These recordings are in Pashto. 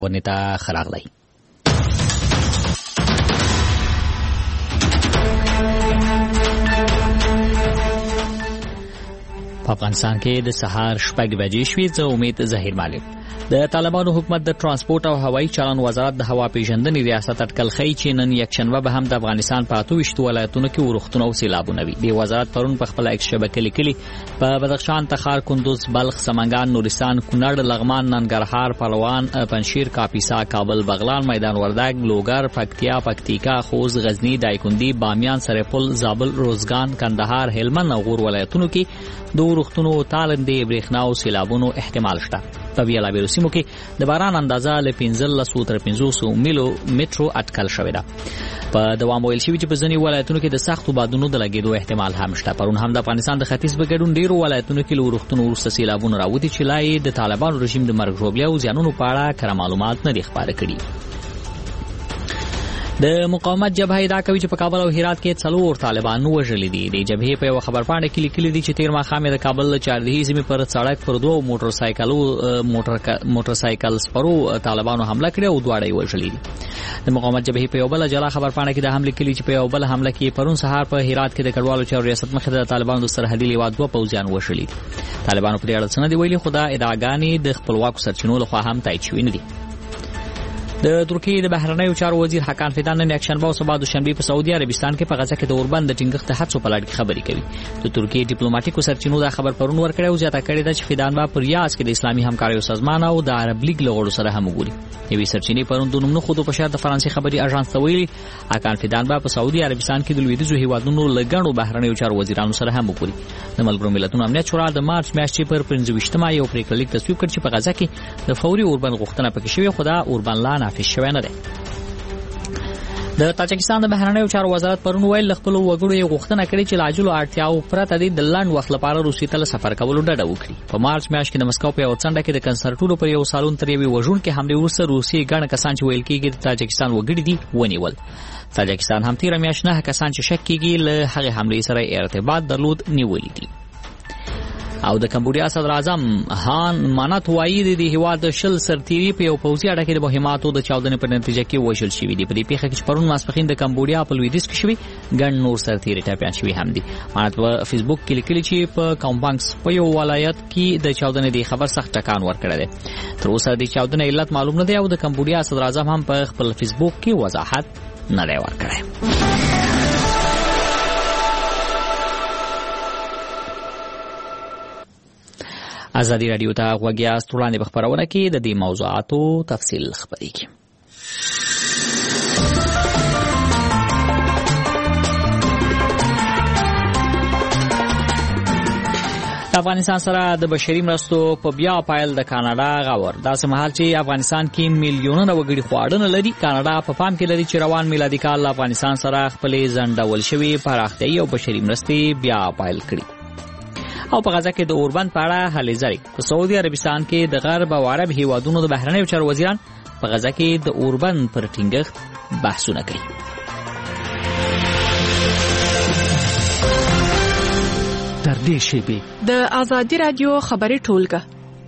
ونیتا خراغلی په افغانستان کې د سهار 6 بجې شوې. زه امید ظاهر مالک. د طالبانو حکومت د ترانسپورت او هوایي چلن وزارت د هوا پیژندنې ریاست اټکل خی چې نن یکشنبه به هم د افغانستان په 28 ولایتونو کې ورښتونه او سیلابونه وي. د وزارت پرون په خپل ایکس شبکې لیکلي په بدخشان، تخار، کندوز، بلخ، سمنګان، نورستان، کونړ، لغمان، ننګرهار، پهلوان، پنجشیر، کاپیسا، کابل، بغلان، میدان وردګ، لوګر، پکتیا، پکتیکا، خوست، غزنی، دایکندي، بامیان، سرپل، زابل، روزګان، کندهار، هلمند او غور ولایتونو کې د ورښتونو، تالندې، برېښنا او سیلابونو احتمال شته. په بیلابیلو سیمو کې د باران اندازه له 15 تر 500 میلو مترو اټکل شوې ده. په دوام ویل شوی چې په ځینې ولایتونو کې د سختو بادونو د لګېدو احتمال هم شته. پرون هم د افغانستان د ختیځ په ګډون ډیرو ولایتونو کې له ورښتونو وروسته سیلابونه راوتي چې لا د طالبانو رژیم د مرګ ژوبلې او زیانونو په اړه کره معلومات نه دي خپاره کړي. د مقاومت جبهه ادعا کوي چې په کابل او هرات کې 4 طالبان وژلي دي. د جبهې په یو خبرپاڼه کې لیکلي دي چې تیر ماښام د کابل چاردهي سیمې پر سړک پر 2 موټر سایکل سپرو طالبانو حمله کړې او دواړه یې وژلي دي. د مقاومت جبهې په یو بل جلا خبرپاڼه کې د حمله کلی چې په یو بل حمله کې پرون سهار په هرات کې د کډوالو چارو ریاست مخې د طالبانو د سرحدي لیوا 2 پوځیان وژلي دي. طالبانو په دې اړه څه نه دی ویلي، خو دا ادعاګانې د خپلواکو سرچینو لخوا هم تایید شوې نه دي. د ترکیې د بهرنیو چارو وزیر حکان فیدان نن یکشنبه او سبا دوشنبه په سعودي عربستان کې په غزه کې د اوربند د ټینګښت هڅو په لړ کې خبرې کوي. د ترکیې ډیپلوماټیکو سرچینو دا خبر پرون ورکړی او زیاته کړې ده چې فیدان با پر ریاض کې د اسلامي همکاریو سازمان او د عرب لیگ له غړو سره هم وګوري. یوې سرچینې پرون د نوم نه خودو په شهر د فرانسې خبري اژانس ته ویلي حکان فیدان با په سعودي عربستان کې د لویدیځو هیوادونو لګڼو بهرنیو چارو وزیرانو سره هم وګوري. د ملګرو ملتونو امنیت شورا د مارچ میاشتې پر 25 یو پریکړه لیک تصویب کړ چې په غزه کې د فوري اوربند غوښتنه پکې شوې، خو دا اوربند لا نافذ شوی نه دی. د تاجکستان د بهرنیو چارو وزارت پرون ویل خپل وګړو یې غوښتنه کړې چې لاجلو اړتیاو پرته د لنډ وخت لپاره روسیې ته سفر کولو ډډه وکړي. په مارچ میاشت کې د مسکو په یو څنډه کې د کنسرټونو پر یو سالون تر یوې وژونکې حملې وروسته روسیې ګڼ کسان چې ویل کېږي د تاجکستان وګړي دي ونیول. تاجکستان هم تیر میاشت 9 کسان چې شک کېږي له هغه حملې سره ارتباط درلود نیولي دي. او د کمبودیا صدر اعظم هان مانات وایي د هیواد شل سرتیري په یو پوځي اډه کې د مهماتو د چاودنې په نتیجه کې وژل شوي دي. په دې پیښه کې چې پرون ماسپښین د کمبودیا په لویدیځ کې شوي ګڼ نور سرتیري ټپیان شوي هم دي. مانات په فیسبوک کې لیکلي چې په کامبانګس په یو ولایت کې د چاودنې د خبر سخت ټکان ورکړی دی. تر اوسه د چاودنې علت معلوم نه دی او د کمبودیا صدر اعظم هم په خپل فیسبوک کې وضاحت نه دی ورکړی. ازادي رادیو ته غوږ یاست. وړاندې په خپرونه کې د دې موضوعاتو تفصیل خبرېږي. افغانستان سره د بشري مرستو په بیا پایل د کاناډا غور. داسې مهال چې افغانستان کې میلیونونه وګړي خواړه لري، کاناډا په پام کې لري چې روان میلادي کال افغانستان سره خپلې ځنډول شوي پراختیايي او بشري مرستې بیا پایل کړي. او په غزه کې د اوربند په اړه هلې ځلې. په سعودي عربستان کې د غرب او عرب هیوادونو د بهرنیو چارو وزیران په غزه کې د اوربند پر ټینګښت بحثونه کوي. تر دې شیبې د ازادي رادیو خبري ټولګه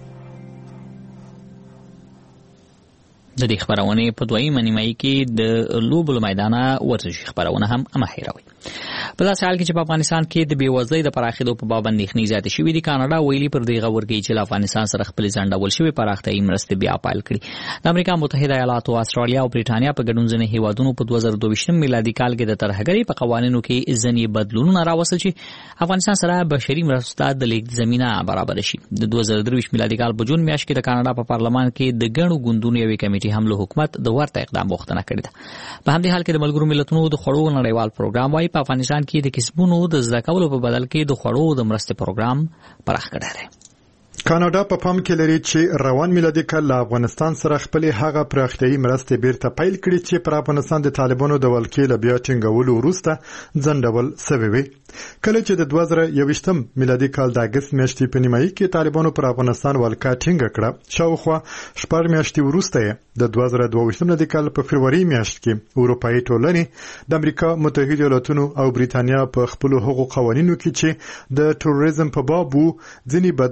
د دې خبرونه په دویمه نیمایي کې د لوبو میدانه ورزشي خبرونه هم مهیروي. په داسې حال کې چې په افغانستان کې د بیوزلۍ د پراخېدو په باب اندېښنې زیاتې شوې دي، کاناډا ویلي پر دې غور کوي چې له افغانستان سره خپلې ځنډول شوې پراختیايي مرستې بیا پایل کړي. د امریکا متحده ایالاتو، استرالیا او بریټانیا په ګډون ځینې هیوادونو په 2022 میلادي کال کې د ترهګرۍ په قوانینو کې ځینې بدلونونه راوستل چې افغانستان سره بشري مرستو د لیږد زمینه برابر شي. د 2023 میلادي کال په جون میاشت کې د کاناډا په پارلمان کې د ګڼو ګوندونو یوې کمیټې هم له حکومت د ورته اقدام غوښتنه کړې ده. په همدې حال کې د ملګرو ملتونو د خوړو نړیوال پروګرام وايي په افغانستان کې د کسبونو د زده کولو په بدل کې د خوړو د مرستې پروګرام پراخ کړی دی. کاناډا په پام کې لري چې روان میلادي کال له افغانستان سره خپل هغه پراختیايي مرستې بیرته پیل کړي چې پر افغانستان د طالبانو د ولکې له بیا ټینګولو وروسته ځنډول شوی وي. کله چې د 2021 میلادي کال د اگست میاشتې په نیمایي کې طالبانو پر افغانستان ولکه ټینګ کړه، شاوخوا 4 میاشتې وروسته د 2022 میلادي کال په فروری میاشت کې اروپאי ټولنې د امریکا متحده ایالاتونو او بریټانیا په خپل حقوق قوانینو کې چې د تروریزم په باب ځینې بدلونونه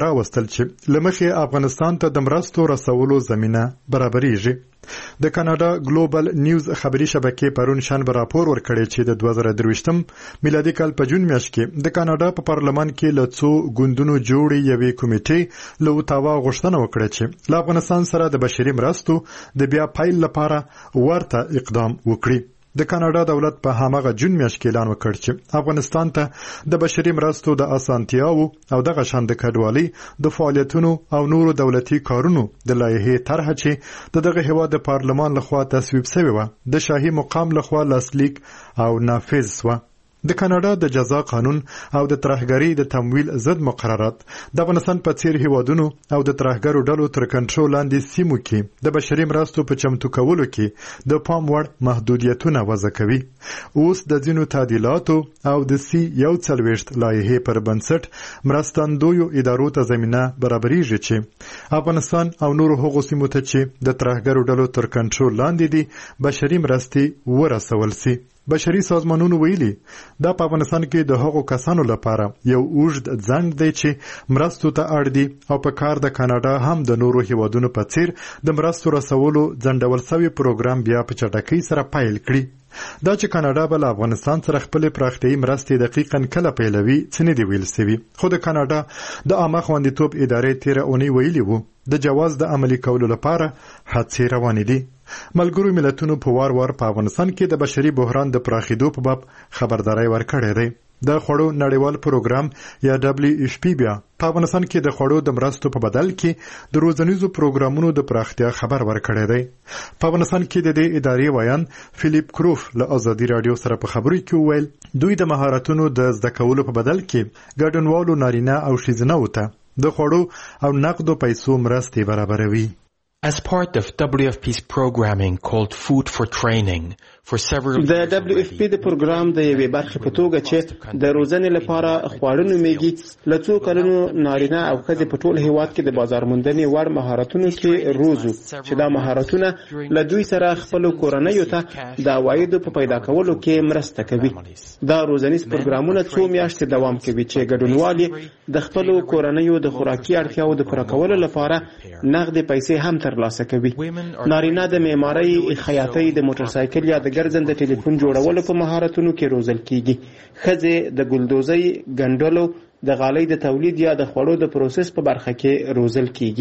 راوستل چې لمخې افغانستان ته د مرستو رسولو زمينه برابرېږي. د کاناډا ګلوبل نیوز خبري شبکې پرون شنبه راپور ورکړی چې د 2023 میلادي کال په جون میاشت کې د کاناډا په پارلمان کې له څو ګوندونو جوړې یوې کمیټې له اوتاوا غوښتنه وکړه چې له افغانستان سره د بشري مرستو د بیا پیل لپاره ورته اقدام وکړي. د کاناډا دولت په هماغه جون میاشت کې اعلان وکړ چې افغانستان ته د بشري مرستو د اسانتیاو او دغه شان د کډوالۍ د فعالیتونو او نورو دولتي کارونو د لایحې طرحه چې دغه هیواد د پارلمان لخوا تصویب شوی و د شاهي مقام لخوا لاسلیک او نافذ شو. د کاناډا د جزا قانون او د ترهګرۍ د تمویل ضد مقررات د افغانستان په څیر هیوادونو او د ترهګرو ډلو تر کنټرول لاندې سیمو کې د بشري مرستو په چمتو کولو کې د پام وړ محدودیتونه وضع کوي. اوس د ځینو تعدیلاتو او د سی 41 لایحې پر بنسټ مرستندویو ادارو ته زمينه برابرېږي چې افغانستان او نورو هغو سیمو ته چې د ترهګرو ډلو تر کنټرول لاندې دي بشري مرستې ورسول سي. بشري سازمانونو ویلي دا په افغانستان کې د هغو کسانو لپاره یو اوږد ځنډ دی چې مرستو ته اړ دي او په کار د کاناډا هم د نورو هیوادونو په څیر د مرستو رسولو ځنډول شوی پروګرام بیا په چټکۍ سره پیل کړي. دا چې کاناډا به له افغانستان سره خپل پراختیايي مرستې دقیقاً کله پیلوي څه نه دی ویل سوي، خو د کاناډا د عامه خوندیتوب ادارې تیره اونۍ ویلي وو د جواز د عملي کولو لپاره هڅې روانې دي. ملګرو ملتونو په وار په افغانستان کې د بشري بحران د پراخېدو په باب خبرداري ورکړې ده. د خوړو نړیوال پروګرام یا WFP بیا په افغانستان کې د خوړو د مرستو په بدل کې د روزنیزو پروګرامونو د پراختیا خبر ورکړی دی. په افغانستان کې د دې ادارې ویان فلیپ کروف له ازادي رادیو سره په خبرو کې ویل دوی د مهارتونو د زده کولو په بدل کې ګډونوالو نارینه او ښځینه ته د خوړو او نقدو پیسو مرستې برابروي. As part of WFP's programming called Food for Training for several د WFP د پروګرام د یوې برخې په توګه چې د روزنې لپاره خواړه نومیږي له څو کلونو نارینه او ښځې په ټول هیواد کې د بازار موندنې وړ مهارتونو کې روزو چې دا مهارتونه له دوی سره خپل کورنیو ته د عوایدو په پیدا کولو کې مرسته کوي. دا روزنیز پروګرامونه څو میاشتې دوام کوي چې ګډونوال د خپل کورنیو د خوراکي اړتیاو د پوره کولو لپاره نقد پیسې هم ترلاسه کوي. نارینه د معمارۍ، خیاطۍ، د موټر سایکل یا د ګرځنده ټلیفون جوړولو په مهارتونو کې روزل کیږي. ښځې د ګلدوزۍ، ګنډلو، د غالۍ د تولید یا د خوړو د پروسس په برخه کې روزل کیږي.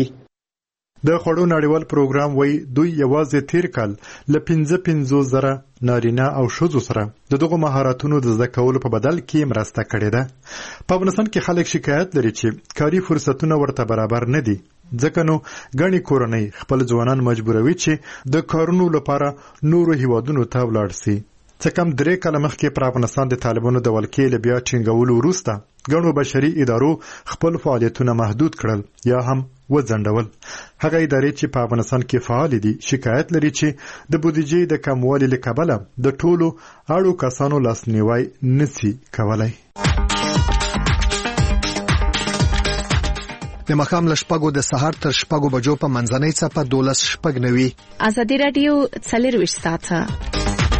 د خوړو نړیوال پروګرام وایي دوی یوازې تیر کال له 55,000 نارینه او ښځو سره دغه مهارتونو د زده کولو په بدل کې مرسته کړې ده. په افغانستان کې خلک شکایت لري چې کاري فرصتونه ورته برابر نه دي، ځکه نو غني کورنۍ خپل ځوانان مجبوروي چې د کارونو لپاره نورو هیوادونو ته ولاړ شي. څه کم 3 کاله مخکې پر افغانستان د طالبانو د ولکې له بیا ټینګولو وروسته ګڼو بشري ادارو خپل فعالیتونه محدود کړل یا هم وځنډول. هغه ادارې چې په افغانستان کې فعال دي شکایت لري چې د بودیجې د کموالي له کبله د ټولو اړو کسانو لاسنیوی نشي کولای. د مخام لشپګو د سحر تر شپګو بجو په منځنۍ څپه 12:09 ازادي رادیو 24 ساعته.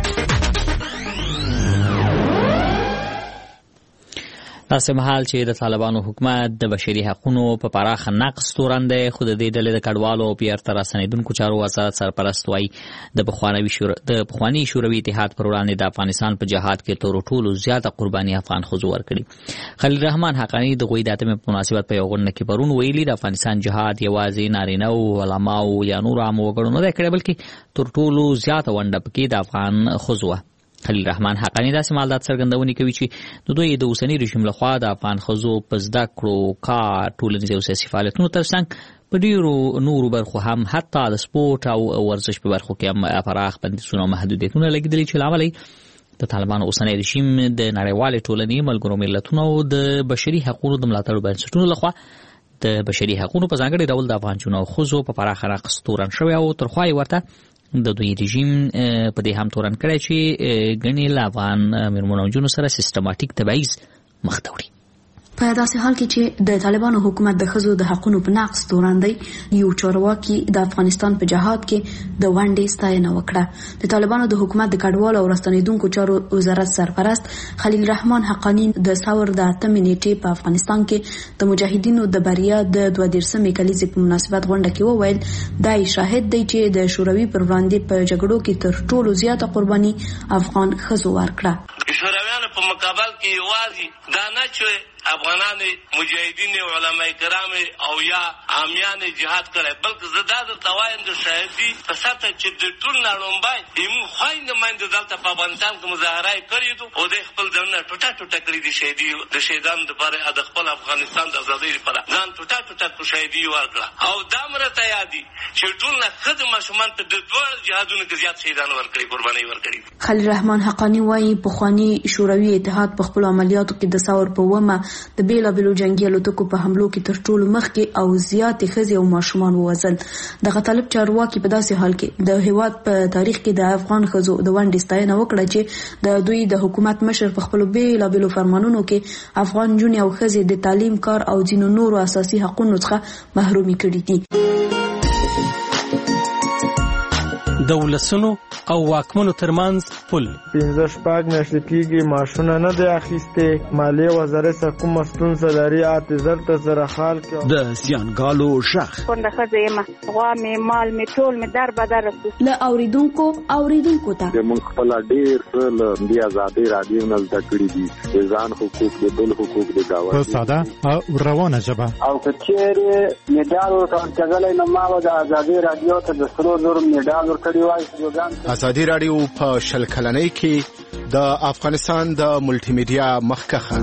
داسې مهال چې د طالبانو حکومت د بشري حقوقو په پراخه نقض تورن دی، خو د دې ډلې د کډوالو او بیرته راستنېدونکو چارو وزارت سرپرست وایي د پخواني شوروي اتحاد پر وړاندې د افغانستان په جهاد کې تر ټولو زیاته قرباني افغان ښځو ورکړي. خلیل رحمان حقانی د غوي د اتمې په مناسبت په یو غونډه کې پرون ویلي د افغانستان جهاد یوازې نارینه او علماو یا نور عام وګړو نه دی کړی، بلکې تر ټولو زیاته ونډه پکې د افغان ښځو. خلیل رحمان حقانی داسې مالدات څرګندونې کوي چې دوی د اوسني رژیم لخوا د افغان ښځو په زده کړو، کار، ټولنیز او سیاسي فعالیتونو ترڅنګ په ډیرو نورو برخو هم حتی د سپورت او ورزش په برخو کې هم پراخ بندیزونه او محدودیتونه لګېدلي چې لامل یې د طالبانو اوسنی رژیم د نړیوالې ټولنې، ملګرو ملتونو او د بشري حقوقو د ملاتړ بنسټونو لخوا د بشري حقوقو په ځانګړي ډول د افغان نجونو او ښځو په پراخه نقض تورن شوی او تر خوا یې ورته د دوی رژیم په دې هم تورن کړی چې ګڼې له افغان مېرمنو او نجونو سره سیستماتیک تبعیض مخ ته وړي. په داسې حال کې چې د طالبانو حکومت د ښځو د حقوقو په نقض تورن دی، یو چارواکي د افغانستان په جهاد کې د ونډې ستاینه وکړه. د طالبانو د حکومت د کډوالو او راستنیدونکو چارو وزارت سرپرست خلیل رحمان حقانی د ثور د 8 نیټې په افغانستان کې د مجاهدینو د بریا د 22 کلیزې په مناسبت غونډه کې وویل دا شاهد دی چې د شوروي پر وړاندې په جګړو کې تر ټولو زیاته قرباني افغان ښځو ورکړه. شورویانو په مقابل کې یوازې دا نه چې افغانان مجاهدین علماء کرام او یا عامیان جهاد کړي، بلکې زدا د توایم د شهادي په ساته چې د ټول نړومبای ایمو خويند مند دلته په افغانستان کې مظاهره کړې دي او د خپل ځنه ټوټه ټوټه کړې دي شهادي د شهیدانو لپاره د خپل افغانستان د ازادۍ لپاره ځان ټوټه ټوټه کو شهادي ورکړه او دا مرته یادي چې ټول نه خدمت ماشومان ته د دوه جهادونو کې زیات شهیدان ورکړي، قرباني ورکړي. خلیل رحمان حقانی وايي پخوانی شوروي اتحاد په خپل عملیاتو کې د ثور په ومه د بیلابیلو جنگي الوتکو په حملو کې تر ټولو مخکې او زیاتې ښځې او ماشومان ووژل. دغه طالب چارواکي په داسې حال کې د هیواد په تاریخ کې د افغان ښځو د ونډې ستاینه وکړه چې د دوی د حکومت مشر په خپل بیلابیلو فرمانونو کې افغان نجونې او ښځې د تعلیم، کار او ځینو نورو اساسي حقوقو څخه محرومي کړي دي. د ولسونو او واکمنو ترمنځ پل 15 میاشتې کېږي ماشونه نه دی اخیستې، مالیې وزارت څخه کومه ستونزه لري، اعتذار ته سره حال کې د زیانګالو شخ څنګه ښځه یم غوا مې مال مې ټول مې در بدر رسو له اوریدونکو ته موږ خپل ډیر څه د آزادۍ رادیو نه زده کړي دي، د ځان حقوق د بل حقوق د داوا په ساده او روانه ژبه او کچېره میډال ورکړل نو ما د آزادۍ رادیو ته د سرو زر میډال ورکړی. ازادي رادیو په شل کلنۍ کې د افغانستان د ملټي میډیا مخکخه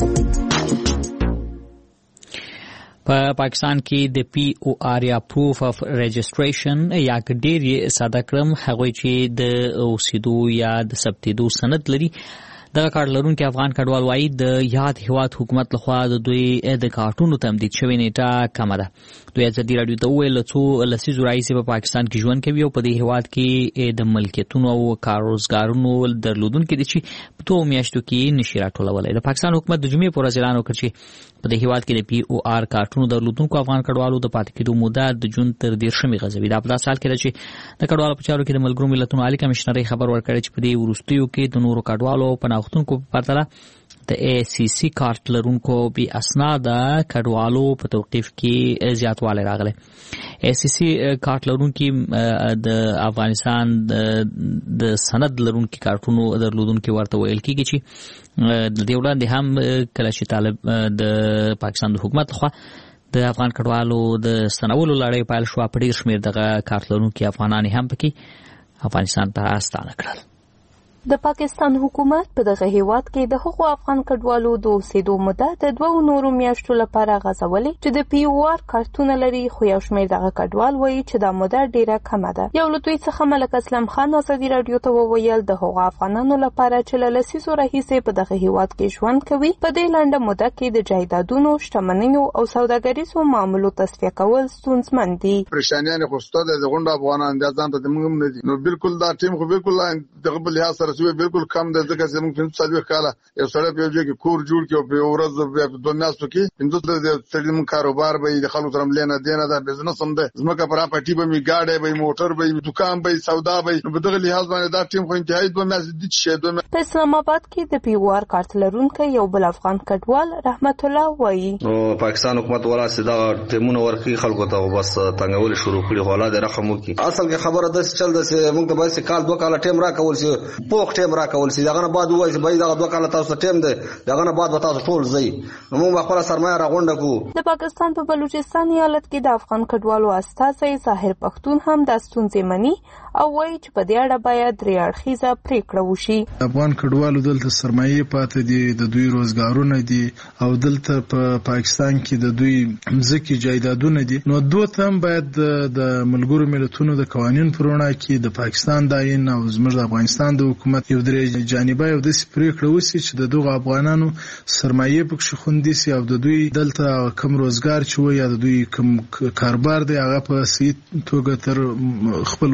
په پاکستان کې د پی او آر یا پروف اف رجسټریشن یا ډیر یې ساده کړم هغه چې د اوسېدو یا د ثبتېدو سند لري. دغه کارت لرونکي افغان کډوال وایي د یاد هیواد حکومت لخوا د دوی د کارتونو تمدید شوی نیټه کمه ده. دوی ازادي رادیو ته وویل څو لسیزو راهیسې په پاکستان کې ژوند کوي او په دې هیواد کې د ملکیتونو او کاروزګارونو درلودونکي دي چې په 2 میاشتو کې نشي راټولولی. د پاکستان حکومت د جمعې په ورځ اعلان وکړ چې په دې هیواد کې د پی او آر کارتونو درلودونکو افغان کډوالو د پاتې کېدو موده د جون تر 10 غځوي. دا په داسې حال کې ده چې د کډوالو په چارو کې د ملګرو ملتونو عالی کمشنرۍ خبر ورکړی چې په دې وروستیو کې د نورو کډوالو او پناهغوښتونکو په پرتله د ای سی سی کارت لرونکو بی اسناد کډوالو په توقیف کې زیاتوالی راغلی. ای سی سی کارت لرونکي د افغانستان د سند لرونکي کارتونو درلودونکي ورته ویل کېږي چې د دې وړاندې هم کله چې طالب د پاکستان د حکومت لخوا د افغان کډوالو د ستنولو لړۍ پیل شوه، په ډېر شمېر دغه کارت لرونکي افغانان هم پکې افغانستان ته ستانه کړل. د پاکستان حکومت په دغه هیواد کې د هغو افغان کډوالو د اوسېدو موده د 2 نورو میاشتو لپاره غځولې چې د پی او آر کارتونه لري، خو یو شمېر دغه کډوال وایي چې دا موده ډیره کمه ده. یو له دوی څخه ملک اسلم خان ازادي رادیو ته وویل د هغو افغانانو لپاره چې له لسیزو راهیسې په دغه هیواد کې ژوند کوي په دې لنډه موده کې د جایدادونو، شتمنیو او سوداګریزو معاملو تصفیه کول ستونزمن دي. پریشانیان خو ستاسو د غونډه افغانان د ځان ته موږ نه دي، نو بالکل دا ټیم خو بالکل دغه بل لحاظ سره بالکل کم ده، ځکه چې موږ 45 کاله یو سړی په یو ځای کې کور جوړ کړو، په ورځ په 2 میاشتو کې 15 سړي موږ کاروبار به د خلکو سره ملينه دینه ده، بزنس هم ده، زموږه پراپرټي به می گاډي به موټر به دکان به سودا به، په دغه لحاظ باندې دا ټیم خو انتهایی 2 میاشتې دي چې په اسلام آباد کې د پی او آر کارت لرونکي یو بل افغان کډوال رحمت الله وایي او پاکستان حکومت وراسته دا ټیمونه ورکی خلکو ته بس تنګول شروع کړي، غلا د رقم وکي. اصل کې خبره ده چې چل ده چې موږ ته بس کال 2 کال ټیم را کول شي، پوخ ټیم را کول شي، دغه نه بعد وایي چې دا 2 کال تاسو ټیم ده، دغه نه بعد تاسو ټول ځي، موږ خپل سرمایه راغونډه کو. د پاکستان په بلوچستان ایالت کې د افغان کډوالو استازي ظاهر پښتون هم د ستونزې مني او وایي چې په دې اړه باید ریاړخیزه پریکړه وشي. افغان کډوالو دلته سرمایه پاتې دي، د دوی روزګارونه دي او دلته په پاکستان کې د دوی ځکه جایدادونه دي، نو دوی هم باید د ملګرو ملتونو د قوانینو پر وړاندې کې د پاکستان داین او زموږ د افغانستان د حکومت یو درې جانبه یو د پریکړه وسی چې د دغه افغانانو سرمایه پکې خوندي سي او د دوی دلته کم روزګار چې وي یا د دوی کم کاروبار دی هغه په صحیح توګه تر خپل وطن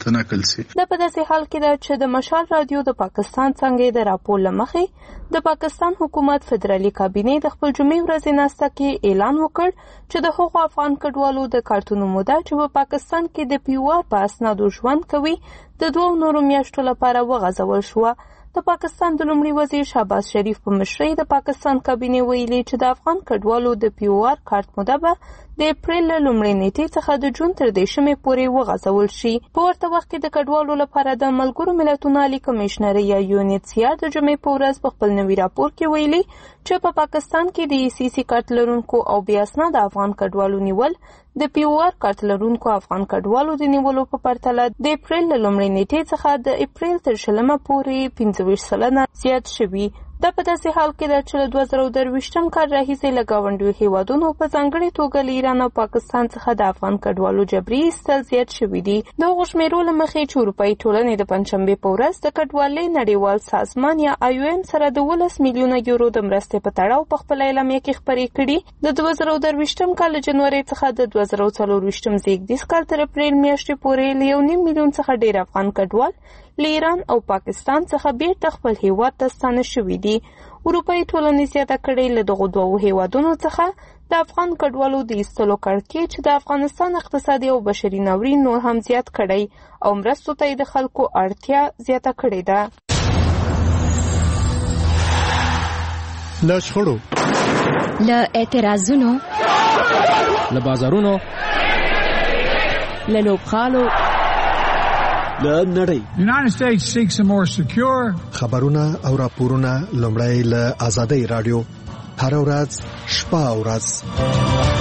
ته نقل شي. د په داسې حال کې ده چې د مشال رادیو د پاکستان څنګه د راپور لمخې د پاکستان حکومت فدرالي کابینه د خپل جمعې ورځې ناسته کې اعلان وکړ چې د هغو افغان کډوالو د کارتونو موده چې په پاکستان کې د پیوار په اسنادو ژوند کوي د 2 نورو میاشتو لپاره وغځول شوه. د پاکستان د لومړي وزیر شهباز شریف په مشرۍ د پاکستان کابینه ویلي چې د افغان کډوالو د پیوار کارت موده به د اپریل لومړۍ نیټې څخه د جون تر 10 پورې وغځول شي. په ورته وخت کې د کډوالو لپاره د ملګرو ملتونو عالی کمشنري یا UNHCR د جمعې په ورځ په خپل نوي راپور کې ویلي چې په پاکستان کې د ECC کارت لرونکو او بې اسناده افغان کډوالو نیول د پیوار کارت لرونکو افغان کډوالو د نیولو په پرتله د اپریل لومړۍ نیټې څخه د اپریل تر 20 پورې 25% زیات شوي. دا په داسې حال کې ده چې له 2023 کال راهیسې له ګاونډیو هیوادونو په ځانګړې توګه له ایران او پاکستان څخه د افغان کډوالو جبري ایستل زیات شوي دي. د هغو شمېرو له مخې چې اروپایي ټولنې د پنجشنبې په ورځ د کډوالۍ نړیوال سازمان یا IOM سره د 12 میلیونه یورو د مرستې په تړاو په خپل اعلامیه کې خپرې کړي. د 2023 کال جنوري څخه د 2024 زیږدیز کال تر اپریل میاشتې پورې له 1.5 میلیون څخه ډېر افغان کډوال له ایران او پاکستان څخه بیرته خپل هیواد ته ستانه شوي دي. اروپایي ټولنې زیاته کړې له دغو دوو هیوادونو څخه د افغان کډوالو د ایستلو کړکېچ چې د افغانستان اقتصادي او بشري ناورین نور هم زیات کړی او مرستو ته د خلکو اړتیا زیاته کړې ده. له شخړو، له اعتراضونو، له بازارونو، له لوبغالو، له نړۍ. United States seeks a more secure. خبرونه او راپورونه لومړی له آزادۍ رادیو هر ورځ شپه او ورځ.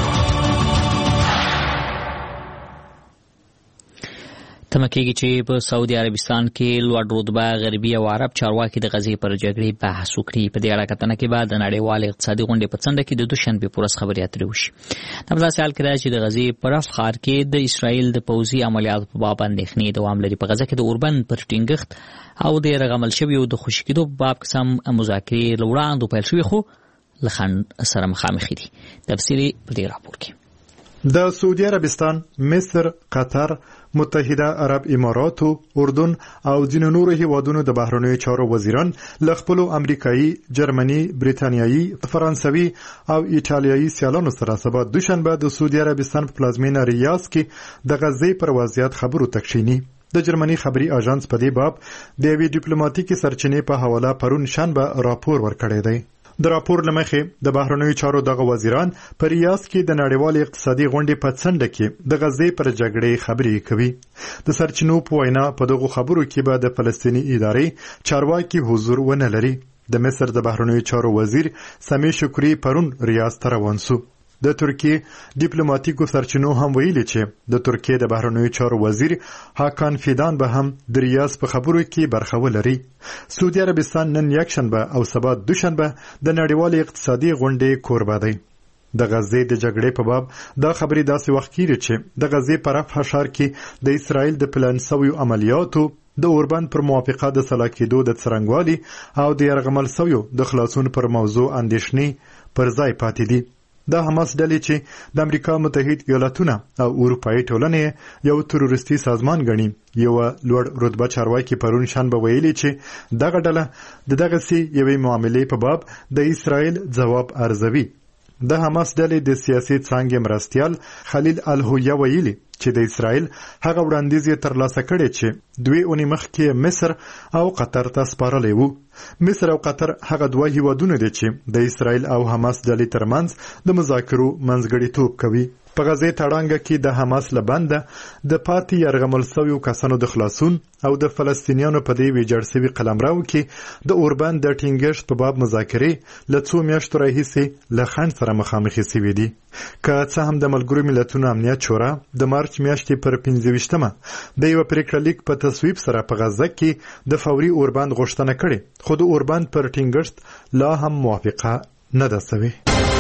تمکیږي چې په سعودي عربستان کې لوړ رتبه غربي او عرب چارواکي د غزې پر جګړې بحث وکړي. په دې اړه کتنه کې بعد د نړیوال اقتصادي غونډې په څنډه کې د دوشنبه په ورځ خبرې اترې وشي. دا په داسې حال کې ده چې د غزې پر افخار کې د اسرائیل د پوځي عملیاتو په باب اندېښنې دوام لري. په غزه کې د اوربند پر ټینګښت او د رغمل شویو د خوشي کېدو په باب قسم مذاکرې له وړاندې پیل شوي خو له خنډ سره مخامخ دي. تفصیلي په دې راپور کې د سعودي عربستان، مصر، قطر، متحده عرب اماراتو، اردن او ځینو نورو هیوادونو د بهرنیو چارو وزیران له خپلو امریکایي، جرمني، بریتانیایي، فرانسوي او ایټالیایي سیالانو سره سبا دوشنبه د سعودي عربستان په پلازمینه ریاض کې د غزې پر وضعیت خبرو تکشینی. د جرمني خبري اژانس په دې باب د یوې ډیپلوماټیکي سرچینې په حواله پرون شنبه راپور ورکړی دی. د راپور لمخې د بهرنیو چارو دغه وزیران په ریاض کې د نړیوال اقتصادي غونډې په څنډه کې د غزې پر جګړې خبرې کوي. د سرچینو په وینا په دغه خبرو کې به د فلسطینی ادارې چارواکي حضور ونه لري. د مصر د بهرنیو چارو وزیر سمی شکری پرون ریاض ته روان شو. د ترکیه ډیپلوماټیکو سرچینو هم ویلي چې د ترکیه د بهرنیو چارو وزیر هاکان فیدان به هم د ریاض په خبرو کې برخه ولري. سعودي عربستان نن یکشنبه او سبا دوشنبه د نړیوال اقتصادي غونډې کوربه دی. د غزې د جګړې په باب دا خبرې داسې وخت کېږي چې د غزې په رفح ښار کې د اسرائیل د پلان شویو عملیاتو د اوربند پر موافقه د سلا کېدو د څرنګوالي او د یرغمل شویو د خلاصون پر موضوع اندېښنې پر ځای پاتې دي. د حماس ډلې چې د امریکا متحد ایالاتونه او اروپایي ټولنې یو تروریستي سازمان ګڼي، یو لوړ رتبه چارواکي پرون شنبه ویلي چې دغه ډله د دغسې یوې معاملې په باب د اسرائیل ځواب ارزوي. د حماس ډلې د سیاسي څانګې مرستیال خلیل الهویه ویلي چې د اسرائیل هغه وړاندیز یې ترلاسه کړی چې 2 اونۍ مخکې مصر او قطر ته سپارلی وو. مصر او قطر هغه دوه هیوادونه دي چې د اسرائیل او حماس ډلې ترمنځ د مذاکرو منځګړیتوب کوي. په غزې تړانګه کې د حماس له بنده د پاتې یرغمل شویو کسانو د خلاصون او د فلسطینیانو په دې ویجاړ شوي قلمرو کې د اوربند د ټینګښت په باب مذاکرې له 2 میاشتو راهیسې له خنډ سره مخامخ شوي دي. که څه هم د ملګرو ملتونو امنیت شورا د مارچ میاشتې پر 25مه د یو پریکړه لیک په تصویب سره په غزه کې د فوري اوربند غوښتنه کړې، خو د اوربند پر ټینګښت لا هم موافقه نه ده شوې.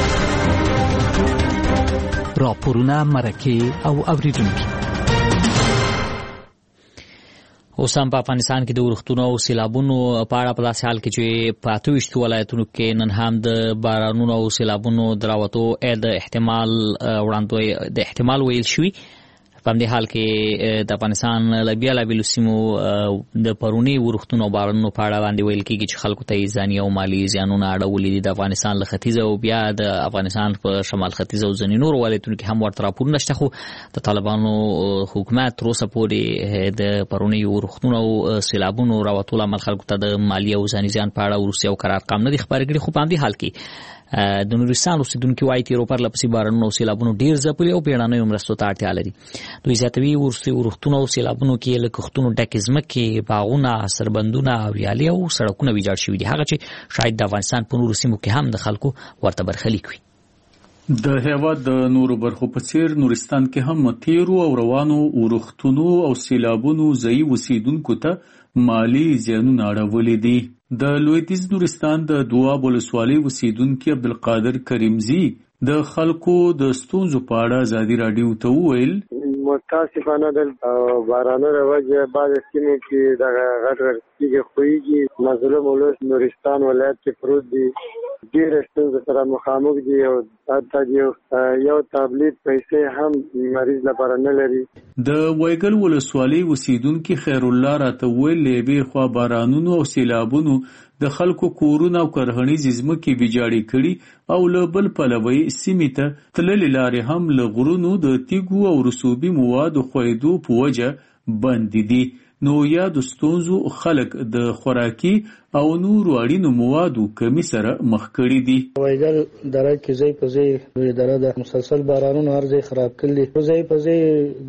راپورونه، مرکې او اوریدونکي. اوس هم په افغانستان کې د ورښتونو او سیلابونو په اړه په داسې حال کې چې په 28 ولایتونو کې نن هم د بارانونو او سیلابونو د راوتو د احتمال ویل شوي. په دې حال کې د افغانستان له بیلابیلو سیمو د پرونی ورښتونو بارونو په اړه باندې ویل کېږي چې خلکو ته ځاني او مالی زیانونه اړولې دي. د افغانستان له ختیځه او بیا د افغانستان په شمال ختیځ او ځینې نور ولایتونو کې هم ورته راپورونه شته، خو د طالبانو حکومت تر اوسه پورې د پرونی ورښتونو او سیلابونو راوتلو عمل خلکو ته د مالی او ځاني زیان په اړه وروسته یو قرار قام نه دی خبرې کړې. خو په دې حال کې د نورستان اوسیدونکو وايي تیرو پر لپسې بارانونو او سیلابونو ډیر ځپلي او پیړانو مرستو ته اړتیا لري. دوی زیاتوي ورښتونو او سیلابونو کې له کښتونو ډکې ځمکې، باغونه، سربندونه او ویالې او سړکونه ویجاړ شوي دي، هغه چې شاید د افغانستان په نورو سیمو کې هم د خلکو ورته برخلیک وي. د هیواد د نورو برخو په څیر نورستان کې هم تیرو او روانو ورښتونو او سیلابونو ځایي اوسیدونکو ته مالی زیانونه اړولي دي. د لویدیځ نورستان د دواب ولسوالۍ اوسیدونکي عبدالقادر کریمزي د خلکو د ستونزو په اړه ازادي راډیو ته وویل متاسفانه د بارانونو وجه بعض سیمو کې د غټ غټ تیږې ښویېږي. مظلوم ولس نورستان ولایت کې پروت دی، ډېر ستونزو سره مخامخ دي او حتی یو تابلیت پیسې هم مریض لپاره نه لري. د وایګل ولسوالۍ اوسیدونکي خیر الله راته وویل له یوې خوا بارانونو او سیلابونو د خلکو کورونه او کرهنیزې ځمکې ویجاړې کړي او له بل پلوه سیمې ته تللې لارې هم له غرونو د تیږو او رسوبي موادو ښویېدو په وجه بندې دي. نو یاد ستونزو خلک د خوراکي او نورو اړینو موادو کمی سره مخ کړي دي. وایګل دره کې ځای په ځای دره د مسلسل بارانونو هر ځای خراب کړي، ځای په ځای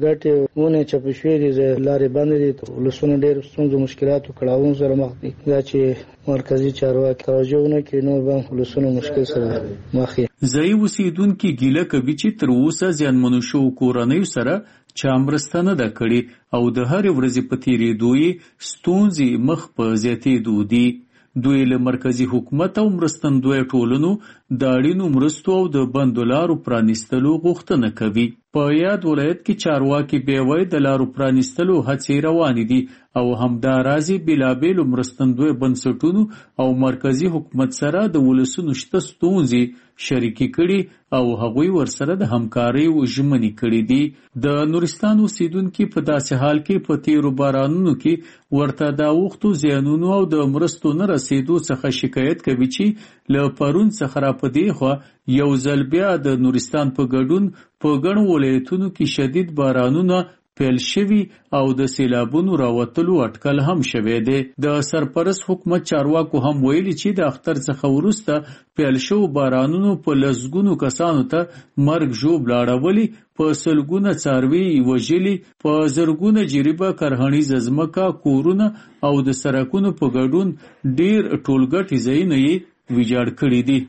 ګټې ونه چپې شوې دي، لارې بندې دي، ولسونه ډېر ستونزو مشکلاتو کړاوونو سره مخ دي. دا چې مرکزي چارواکي توجه ونه کړي نو به ولسونه مشکل سره مخ وي. ځایي اوسیدونکي ګیله کوي چې تر اوسه زیانمنو شوو کورنیو سره چا مرسته نه ده کړې او د هرې ورځې په تېرېدو یې ستونزې مخ په زیاتېدو دي. دوی له مرکزي حکومت او مرستندویه ټولنو د اړینو مرستو او د بندو لارو پرانیستلو غوښتنه کوي. په یاد ولایت کې چارواکي بیا وایي د لارو پرانیستلو هڅې روانې دي او همداراز بېلابېلو مرستندویه بنسټونو او مرکزي حکومت سره د ولسونو شته ستونزې شریکې کړي او هغوی ورسره د همکارۍ ژمنې کړي دي. د نورستان اوسیدونکي په داسې حال کې په تیرو بارانونو کې ورته د اوښتو زیانونو او د مرستو نه رسېدو څخه شکایت کوي چې له پرون څخه را په دې خوا یو ځل بیا د نورستان په ګډون په ګڼو ولایتونو کې شدید بارانونه پیل شوي او د سیلابونو راوتلو اټکل هم شوی دی. د سرپرست حکومت چارواکو هم ویلي چې د اختر څخه وروسته پیل شوو بارانونو په لسګونو کسانو ته مرګ ژوبله اړولي، په سلګونه څاروي وژلي، په زرګونه جریبه کرهنیزه ځمکه، کورونه او د سړکونو په ګډون ډیر ټولګټي ځایونه یې ویجاړ کړي دي.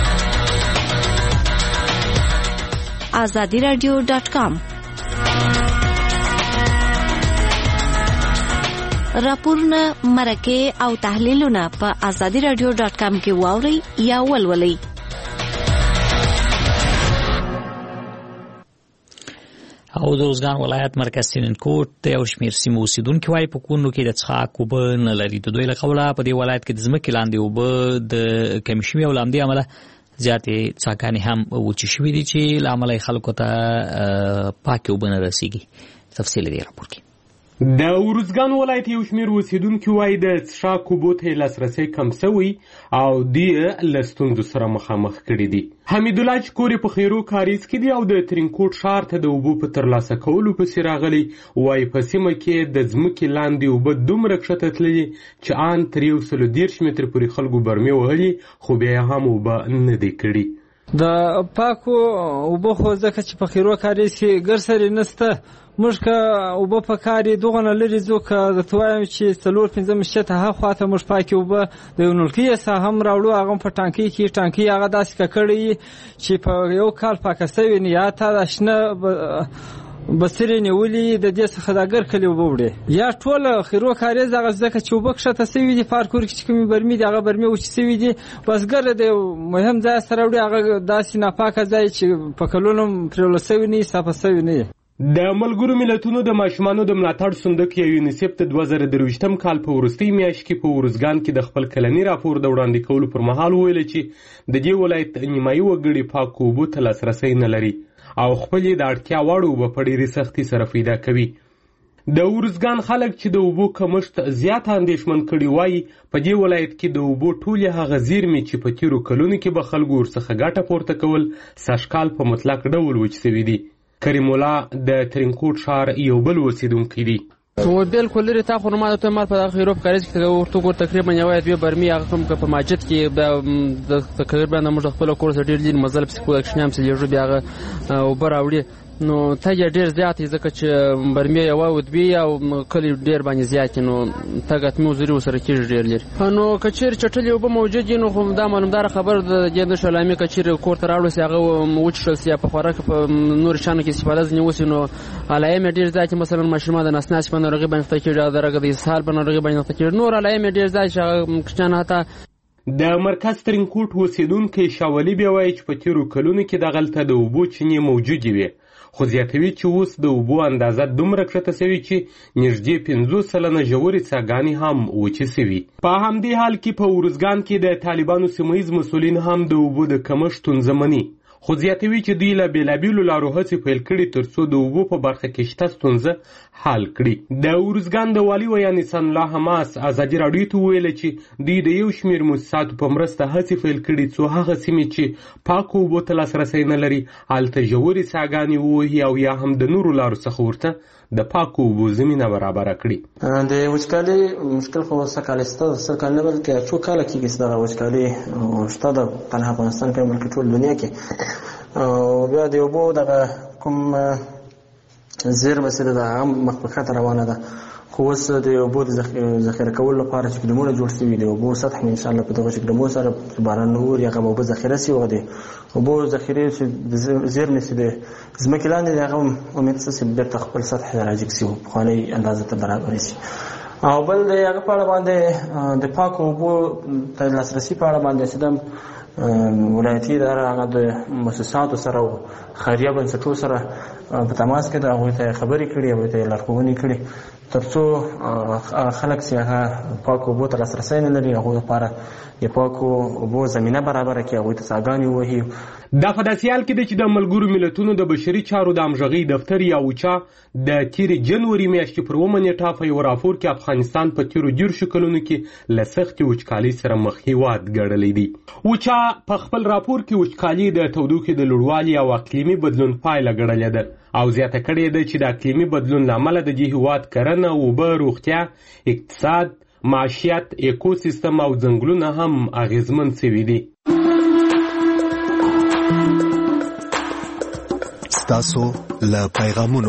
azadiradio.com راپورونه، مرکې او تحلیلونه په azadiradio.com کې واورئ یا ولولئ. او د روزګان ولایت مرکز سیننکوټ یو شمېر سیمو اوسیدونکي وایي په کورونو کې د څښاک اوبه نه لري. د دوی له قوله په دې ولایت کې د ځمکې لاندې اوبه د کمې شوي او له همدې امله زیاتې څاګانې هم وچې شوي دي چې له امله یې خلکو ته پاکې اوبه نه رسېږي. تفصیل دې راپور کې د ارزګان ولایت یو شمېر اوسیدونکي وایي د څښاک اوبو ته لاسرسی کم سوی او دوی له ستونزو سره مخامخ کړي دي. حمیدالله چې کور یې په خیرو کاریز کې دی او د ترینکوټ ښار ته د اوبو په ترلاسه کولو پسې راغلی، وایي په سیمه کې د ځمکې لاندې اوبه دومره کښته تللي چې ان تر 130 متره پورې خلکو برمې وهلي خو بیا هم اوبه نه دی کړي. د پاکو اوبه خو ځکه چې په خیرو کاریز کې ګرسرې نسته، موږ که اوبه په کار یې دغونه لرې ځو، که درته وایم چې 4-5 شته هاخوا ته موږ پاکې اوبه د یو نلکۍ څخه هم راوړو، هغه هم په ټانکۍ کې ټانکۍ هغه داسې ککړې وي چې په یو کال پاکه سوې نه، یا تا د شنه بسرې نیولې د دې څخه د ګرکلې اوبه وړې، یا ټول خیرو کاریز هغه ځکه چې اوبه کښته سوي دي، پارکور کې چې کومې برمې دي هغه برمې وچې سوي دي، بزګر د مهم ځای سره وړي، هغه داسې ناپاکه ځای چې په کلونو پرېوله سوي نه وي، صافه سوي نه وي. د ملګرو ملتونو د ماشومانو د ملاتړ صندوق یا یونیسف د 2023 کال په وروستۍ میاشت کې په ارزګان کې د خپل کلني راپور د وړاندې کولو پر مهال ویل چې د دې ولایت نیمایي وګړي پاکو اوبو ته لاسرسی نه لري او خپلې د اړتیا وړ اوبه په ډېرې سختۍ سره پیدا کوي. د ارزګان خلک چې د اوبو کمښت زیات اندېښمن کړي وایي په دې ولایت کې د اوبو ټولې هغه زیرمې چې په تېرو کلونو کې به خلکو ورڅخه ګټه پورته کول سږکال په مطلق ډول وچ سوي دي. کریم الله د ترینکوټ ښار یو بل اوسېدونکی دی. بالکل لري تا خو ما ته مال په دغه یورپ کارز کې ورته ګور تقریبا یو یا دوه برمي هغه کوم په ماجد کې د تقریبا موږ خپل کورس ډیر لري مزل پسې کوښښ نام سره بیا هغه اوبر اوړي نو تګ ډیر زیات ځکه چې برمي یو او دوی او کلی ډیر باندې زیات نو تګت مو زری وسره کې ډیر لري نو کچیر چټلی وب موجود نو خو دا معلومدار خبر د جند شلامي کچیر کور تر اړو سي هغه وچ شي په خوراک په نور شانو کې استفاده ځنی وسی نو علایم ډیر زیات مثلا ماشومان د نسناس په نورغي باندې تکیه درګه د اسهال په نورغي باندې تکیه نور علایم ډیر زیات کښنه هتا د مرکز ترینکوټ اوسېدونکی شاولي بیا وایي چې په تېرو کلونو کې دغلته د اوبو چینې موجودې وي خو زیاتوي چې اوس د اوبو اندازه دومره کښته سوي چې نږدې 50 سلنه ژورې څاګانې هم وچې سوي. په همدې حال کې په ارزګان کې د طالبانو سیمه ییز مسؤلین هم د اوبو د کمښت ستونزه مني خو زیاتوي چې دوی له بېلابېلو لارو هڅې پیل کړي تر څو د اوبو په برخه کې شته ستونزه حل کړي. د ارزګان د والي ویان احسان الله حماس ازادي راډیو ته وویله چې دوی د یو شمېر مؤسساتو په مرسته هڅې پیل کړي څو هغه سیمې چې پاکو اوبو ته لاسرسی نه لري هلته ژورې څاګانې ووهي او یا هم د نورو لارو څخه ورته د پاکو اوبو زمینه برابره کړي. د وچکالي مشکل خو سل کال نه بلکې څو کاله کېږي چې دغه وچکالي شته د تنها افغانستان په بلکې ټول دنیا کې او بیا د اوبو دغه کوم زیرمه چې د عام مخ په خطر روانه ده خو اوس د اوبو د ذخیره کولو لپاره چې ګدمونه جوړ شوي د اوبو سطح ان شاء الله په دغه ګدمو سره باران نور یا اوبو ذخیره شي او د اوبو ذخیره چې زیرمه چې د ځمکې لاندې هغه امید چې بیرته خپل سطح راجګ شي په خواني اندازه ته برابر شي. او بل د هغه په اړه باندې د پاکو اوبو ته لاسرسي په اړه باندې چې ولایتي اداره هغه د مؤسساتو سره او خیریه بنسټونو سره په تماس کې د هغوی ته خبرې کړي هغوی ته لارښوونې کړي تر څو خلک چې هغه پاکو اوبو ته لاسرسی نه لري هغوی لپاره د پاکو اوبو زمینه برابره کړي هغوی ته څاګانې ووهي. دا په داسې حال کې دی چې د ملګرو ملتونو د بشري چارو د همغږۍ دفتر یا اوچا د تېرې جنوري میاشتې پر 9 نیټه په یو راپور کې افغانستان په تېرو 10 کلونو کې له سختې وچکالۍ سره مخ هېواد ګڼلی دی. اوچا په خپل راپور کې وچکالي د تودوخې د لوړوالي او اقلیمي بدلون پایله ګڼلې ده او زیاته کړې ده چې د اقلیمي بدلون له امله د دې هېواد کرنه اوبه روغتیا اقتصاد معیشت ایکوسیستم او ځنګلونه هم اغېزمن سوي دي. ستاسو له پیغامونو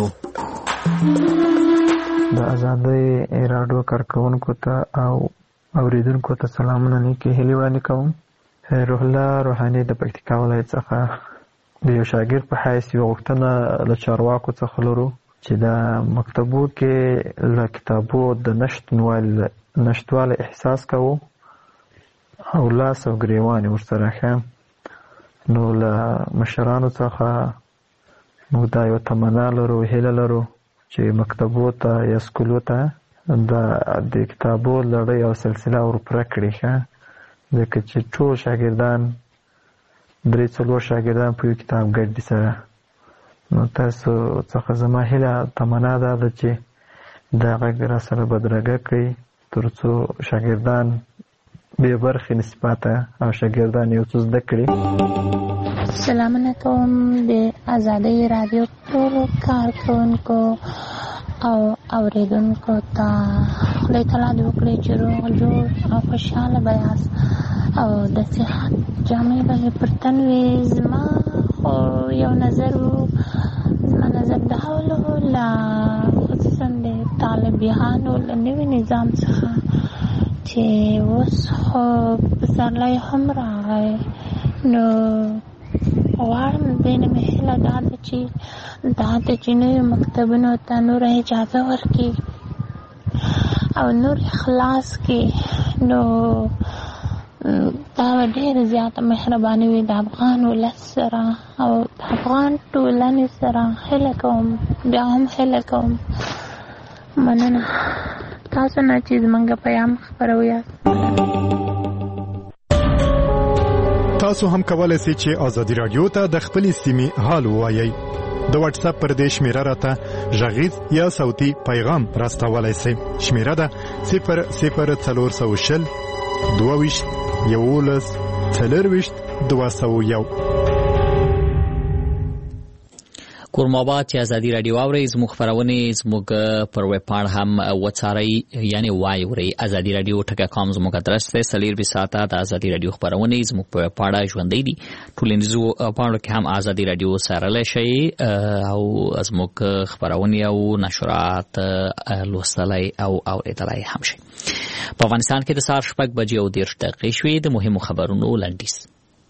د ازادۍ راډیو کارکونکو ته او اوریدونکو ته سلامونه نیکې هیلې وړاندې کوم. روح الله روحاني د پکتیکا ولایت څخه د یو شاګرد په حیث یوه غوښتنه له چارواکو څخه لرو چې د مکتبو کې له کتابو د نشتوالی احساس کوو او لاس او ګریوان ورسره ښه نو له مشرانو څخه موږ دا یوه تمنا لرو هیله لرو چې مکتبو ته یا سکولو ته د کتابو لړۍ او سلسله ورپوره کړي ښه ځکه چې ټول شاګردان 3-4 شاګردان په یو کتاب ګډ دي سره نو تاسو څخه زما هیله تمنا دا ده چې دا غږ را سره بدرګه کړئ تر څو شاګردان بې برخې نسباته او شاګردان یو څه زده کړي. سلامونه کوم د ازادۍ راډیو ټولو کارکونکو او اوریدونکو ته خدای تعالی دې وکړي چې روغ جوړ او خوشحاله به یاست او د صحت جامې به مې پر تن وي. زما خو یو نظر زما نظر دا و خصوصا د طالبانو له نوي نظام څخه چې اوس خو پسرلی هم راغی نو غواړم دې نه مې هیله دا ده چې نویو مکتبونو ته نوره اجازه ورکړي او نور خلاص کړي نو دا به ډېره زیاته مهرباني وي د افغان ولس سره او د افغان ټولنې سره. هیله کوم بیا هم هیله کوم مننه تاسو نه چې زموږ پیغام خپروي. تاسو هم کولای شئ چې ازادي رادیو ته د خپل سیمې حال ووایئ. د واتس اپ پر دې شمیره راته غږیز یا صوتي پیغام راستولای شئ. شمیره ده 00420 22 11 40 201. کورماباد چې ازادي رادیو اوري زموږ خبرونه زموږ پر ویب پاڼه هم وڅارئ یعنی وایوري ازادي رادیو ټکا.com زموږ ادرس ته سلیر به ساته د ازادي رادیو خبرونه زموږ په ویب پاڼه ژوندۍ دي. ټولنیزو پاڼو کې هم ازادي رادیو سره لشي او زموږ خبرونه او نشرات لوستلای او اوریدلای هم شي. په افغانستان کې د سهار 6 بجې او 10 دقیقې شوې. د مهمو خبرونو لنډیز.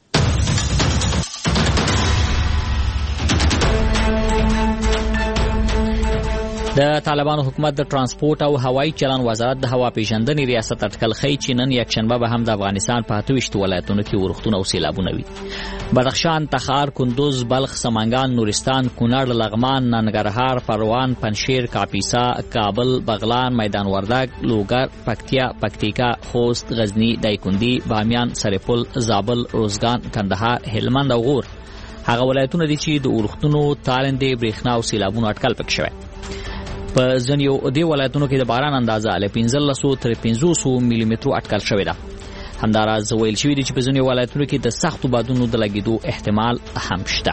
د طالبانو حکومت د ترانسپورت او هوایي چلن وزارت د هوا پیژندنې ریاست اټکل خي چې نن یکشنبه به هم د افغانستان په 28 ولایتونو کې ورښتونه او سیلابونه وي. بدخشان، تخار، کندوز، بلخ، سمنګان، نورستان، کونړ، لغمان، ننګرهار، پروان، پنشیر، کاپیسا، کابل، بغلان، میدان وردګ، لوګر، پکتیا، پکتیکا، خوست، غزنی، دایکندي، بامیان، سرپل، زابل، روزګان، کندهار، هلمند او غور هغه ولایتونه دي چې د ورښتونو، تالندې، برېښنا او سیلابونو اټکل پکې شوی. په ځینو دې ولایتونو کې د باران اندازه له 1500 تر 500 ملي مترو اټکل شوې ده. همداراز ویل شوی دی چې په ځینو ولایتونو کې د سختو بادونو د لګیدو احتمال هم شته.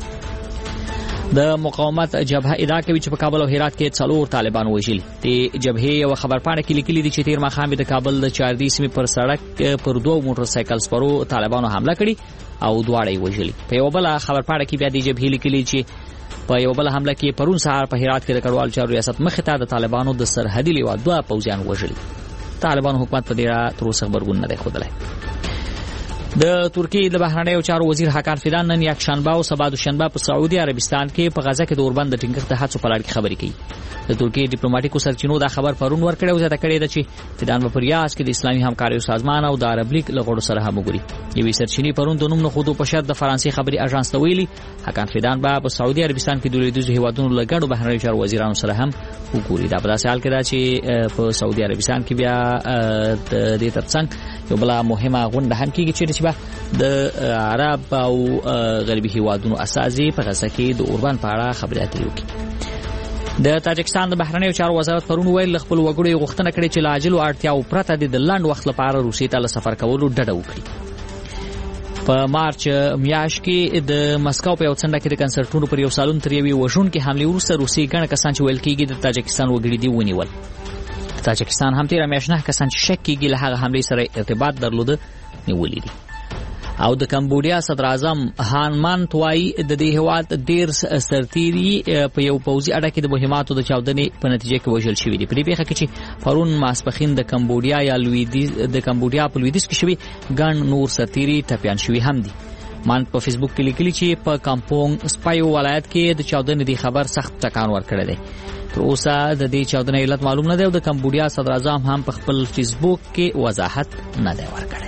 د مقاومت جبهه ادعا کوي چې په کابل او هرات کې 4 طالبان وژلي. د جبهې یو خبرپاڼه کې لیکلي دي چې تیر ماښام د کابل د چاردی سیمې پر سړک پر 2 موټر سایکل سپرو طالبانو حمله کړې او دواړه یې وژلي. په یو بل خبرپاڼه کې بیا د جبهې لیکلي چې په یو بل حمله کې پرون سهار په هرات کې د کډوال چارو ریاست مخې ته د طالبانو د سرحدي لیوا 2 پوځیان وژلي. طالبانو حکومت په دې را تر اوسه خبرګون نه دی ښودلی. د ترکیې د بهرنیو چارو وزیر حکان فیدان نن یکشنبه او سبا دوشنبه په سعودي عربستان کې په غزه کې د اوربند د ټینګښت د هڅو په اړه خبرې کوي. د ترکیې ډیپلوماټیکو سرچینو دا خبر پرون ورکړی او زیاته کړې ده چې فیدان په ریاض کې د اسلامي همکاریو سازمان او د عرب لیگ له غړو سره هم وګوري. یوې سرچینې پرون د نوم نه خودو په شرط د فرانسې خبري اژانس ته ویلي حکان فیدان په سعودي عربستان کې د لویدیځو هیوادونو له ګډو بهرنیو چارو وزیرانو سره هم وګوري. دا په داسې حال کې ده چې په سعودي عربستان کې بیا د دې ترڅنګ یو بل مهمه غونډه هم کیږي چې به د عرب او غربي هیوادونو اساسي په غزه کې د اوربند په اړه خبرې اترې وکړي. د تاجکستان د بهرنیو چارو وزارت پرون ویل خپل وګړو غوښتنه کړې چې لاجل او اړتیاو پرته د لنډ وخت لپاره روسیې ته سفر کولو ډډه وکړي. په مارچ میاشت کې د مسکو په یو څنډه کې د کنسرټونو پر یو سالون تر یوې وژونکې حملې وروسته روسي ګڼ کسان چې ویل کېږي د تاجکستان وګړي دي ونیول. تاجکستان هم تیر میاشت 9 کسان چې شک کېږي له هغه حملې سره ارتباط درلوده نیولې دي. او د کمبودیا صدر اعظم هان مان توای د دې هواد ډیر سرتيري په یو پوځي اډه کې د مهماتو د چاودنې په نتیجه کې وژل شوی دی. په دې پیښه کې چې پرون ماسپخین د کمبودیا یا لویدیځ په لویدیځ کې شوی ګڼ نور سرتيري ټپيان شوی هم دي. مان په فیسبوک کې لیکلي چې په کمپونګ سپایو ولایت کې د چاودنې د خبر سخت ټکان ورکړی دی. تر اوسه د دې چاودنې علت معلوم نه دی او د کمبودیا صدر اعظم هم په خپل فیسبوک کې وضاحت نه دی ورکړی.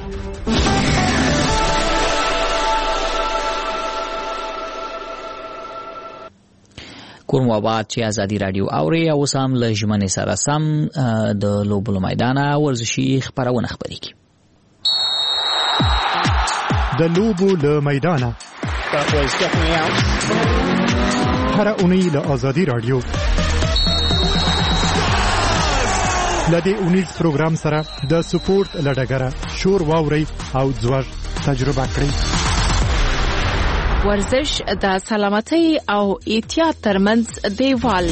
کوم وبات چې ازادي رادیو اوري او سم له ژمنې سره سم د لوبلو میدان ورزشي خبرونه خبرې کی د لوبو له میدان هر اونۍ له ازادي رادیو لدې اونیز پروګرام سره د سپورت لډګره شور واوري او ځوړ تجربه کړئ. ورزش د سلامتۍ او احتیاط ترمنځ دیوال.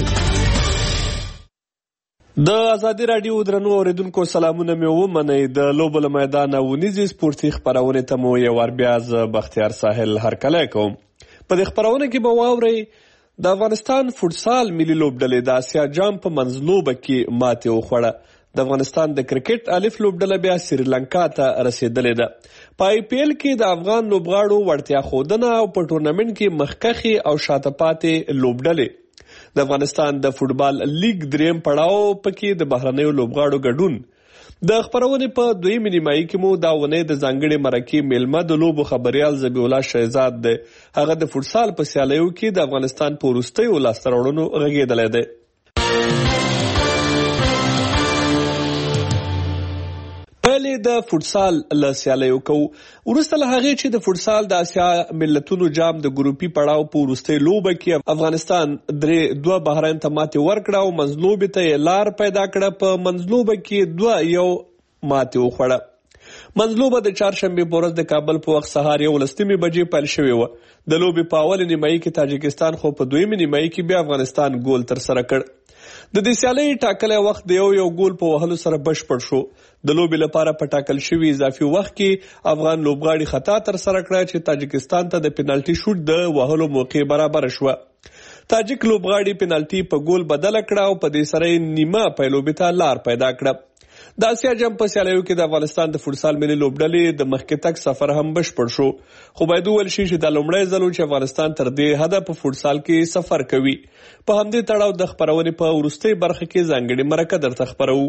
د ازادي رادیو درنو اوریدونکو سلامونه مې ومنئ. د لوبو له میدانه ونیزې سپورتي خپرونې ته مو یو ور بیا زه بختیار ساحل هرکلی کوم. په دې خپرونه کې به واورئ د افغانستان فوټسال ملي لوبډلې د اسیا جام په منځلوبه کې ماتې وخوړه. د افغانستان د کرکټ الف لوبډله بیا سریلانکا ته رسیدلې ده. په آی پی ایل کې د افغان لوبغاړو وړتیا ښودنه او په ټورنمنټ کې مخکښې او شاته پاتې لوبډلې. د افغانستان د فوټبال لیګ دریم پړاو پکې د بهرنیو لوبغاړو ګډون. د خپرونې په دویمې نیمایي کې مو دا ونې د ځانګړې مرکې میلمه د لوبو خبریال ذبیح الله شهزاد دی. هغه د فوټسال په سیالیو کې د افغانستان په وروستیو لاسته راوړنو غږېدلی دی. پهلې د فوټسال له سیالیو کوو. وروسته له هغې چې د فوټسال د اسیا ملتونو جام د ګروپي پړاو په وروستۍ لوبه کې افغانستان 2 بحرین ته ماتې ورکړه او منځلوبې ته یې لار پیدا کړه. په منځلوبه کې 2-1 ماتې وخوړه. منځلوبه د چهارشنبې په ورځ د کابل په وخت سهار 11 بجې پیل شوې وه. د لوبې په اول نیمایي کې تاجکستان خو په دویم نیمایي کې بیا افغانستان ګول ترسره کړ. د دې سیالۍ ټاکلی وخت د یو ګول په وهلو سره بشپړ شو. د لوبې لپاره په ټاکل شوي اضافي وخت کې افغان لوبغاړي خطا ترسره کړه چې تاجکستان ته د پینالټي شوټ د وهلو موقع برابر شوه. تاجک لوبغاړي پینالټي په ګول بدله کړه او په دې سره یې نیمه پیلوبې ته لار پیدا کړه. د اسیا جام په سیالیو کې د افغانستان د فوټسال ملي لوبډلې د مخکې تګ سفر هم بشپړ شو. خو باید وویل شي چې دا لومړی ځل و چې افغانستان تر دې حده په فوټسال کې سفر کوي. په همدې تړاو د خپرونې په وروستۍ برخه کې ځانګړې مرکه درته خپروو.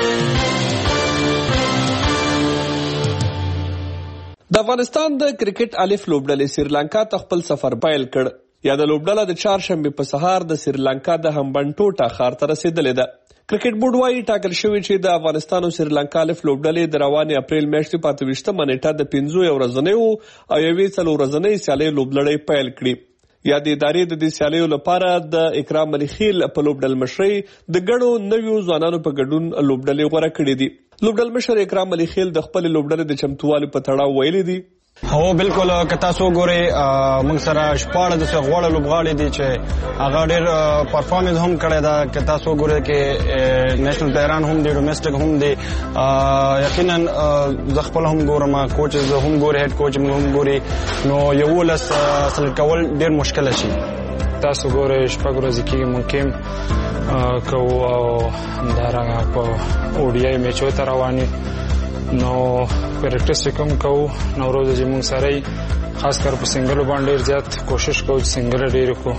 د افغانستان د کرکټ الف لوبډلې سریلانکا ته خپل سفر پیل کړ. یا د لوبډله د چهارشنبې په سهار د سریلانکا د همبنټوټا ښار ته رسېدلې ده. کرکټ بورډ وايي ټاکل شوی چې د افغانستان او سریلانکا الف لوبډلې د روانې اپریل میاشتې په 28 نیټه د 15 ورځنیو او 4 ورځنۍ سیالۍ لوبلړۍ پیل کړي. یا د ادارې د دې سیالیو لپاره د اکرام علي خیل په لوبډل مشرۍ د ګڼو نویو ځوانانو په ګډون لوبډلې غوره کړې دي. لوبډل مشر اکرام علي خیل د خپل لوبډلې د چمتووالي په تړاو ویلي دي. هو بالکل که تاسو ګورئ موږ سره شپاړه داسې غوړه لوبغاړي دي چې هغه ډېر پرفارمنس هم کړی ده. که تاسو ګورئ کې نیشنل پلیران هم دي، ډومسټک هم دي. یقینا زه خپل هم ګورم، کوچز هم ګوري، هیډ کوچ هم ګوري، نو 11 سلیکټ کول ډېر مشکله شي. تاسو ګورئ شپږ ورځې کېږي مونږ کیمپ کوو او همدارنګه په اوډیای میچو ته روان یو. نو پریکټس کوم کوو نو ورځ چې موږ سره خاص کر په سنگل باندې ډیر زیات کوشش کوو چې سنگل ډیر کو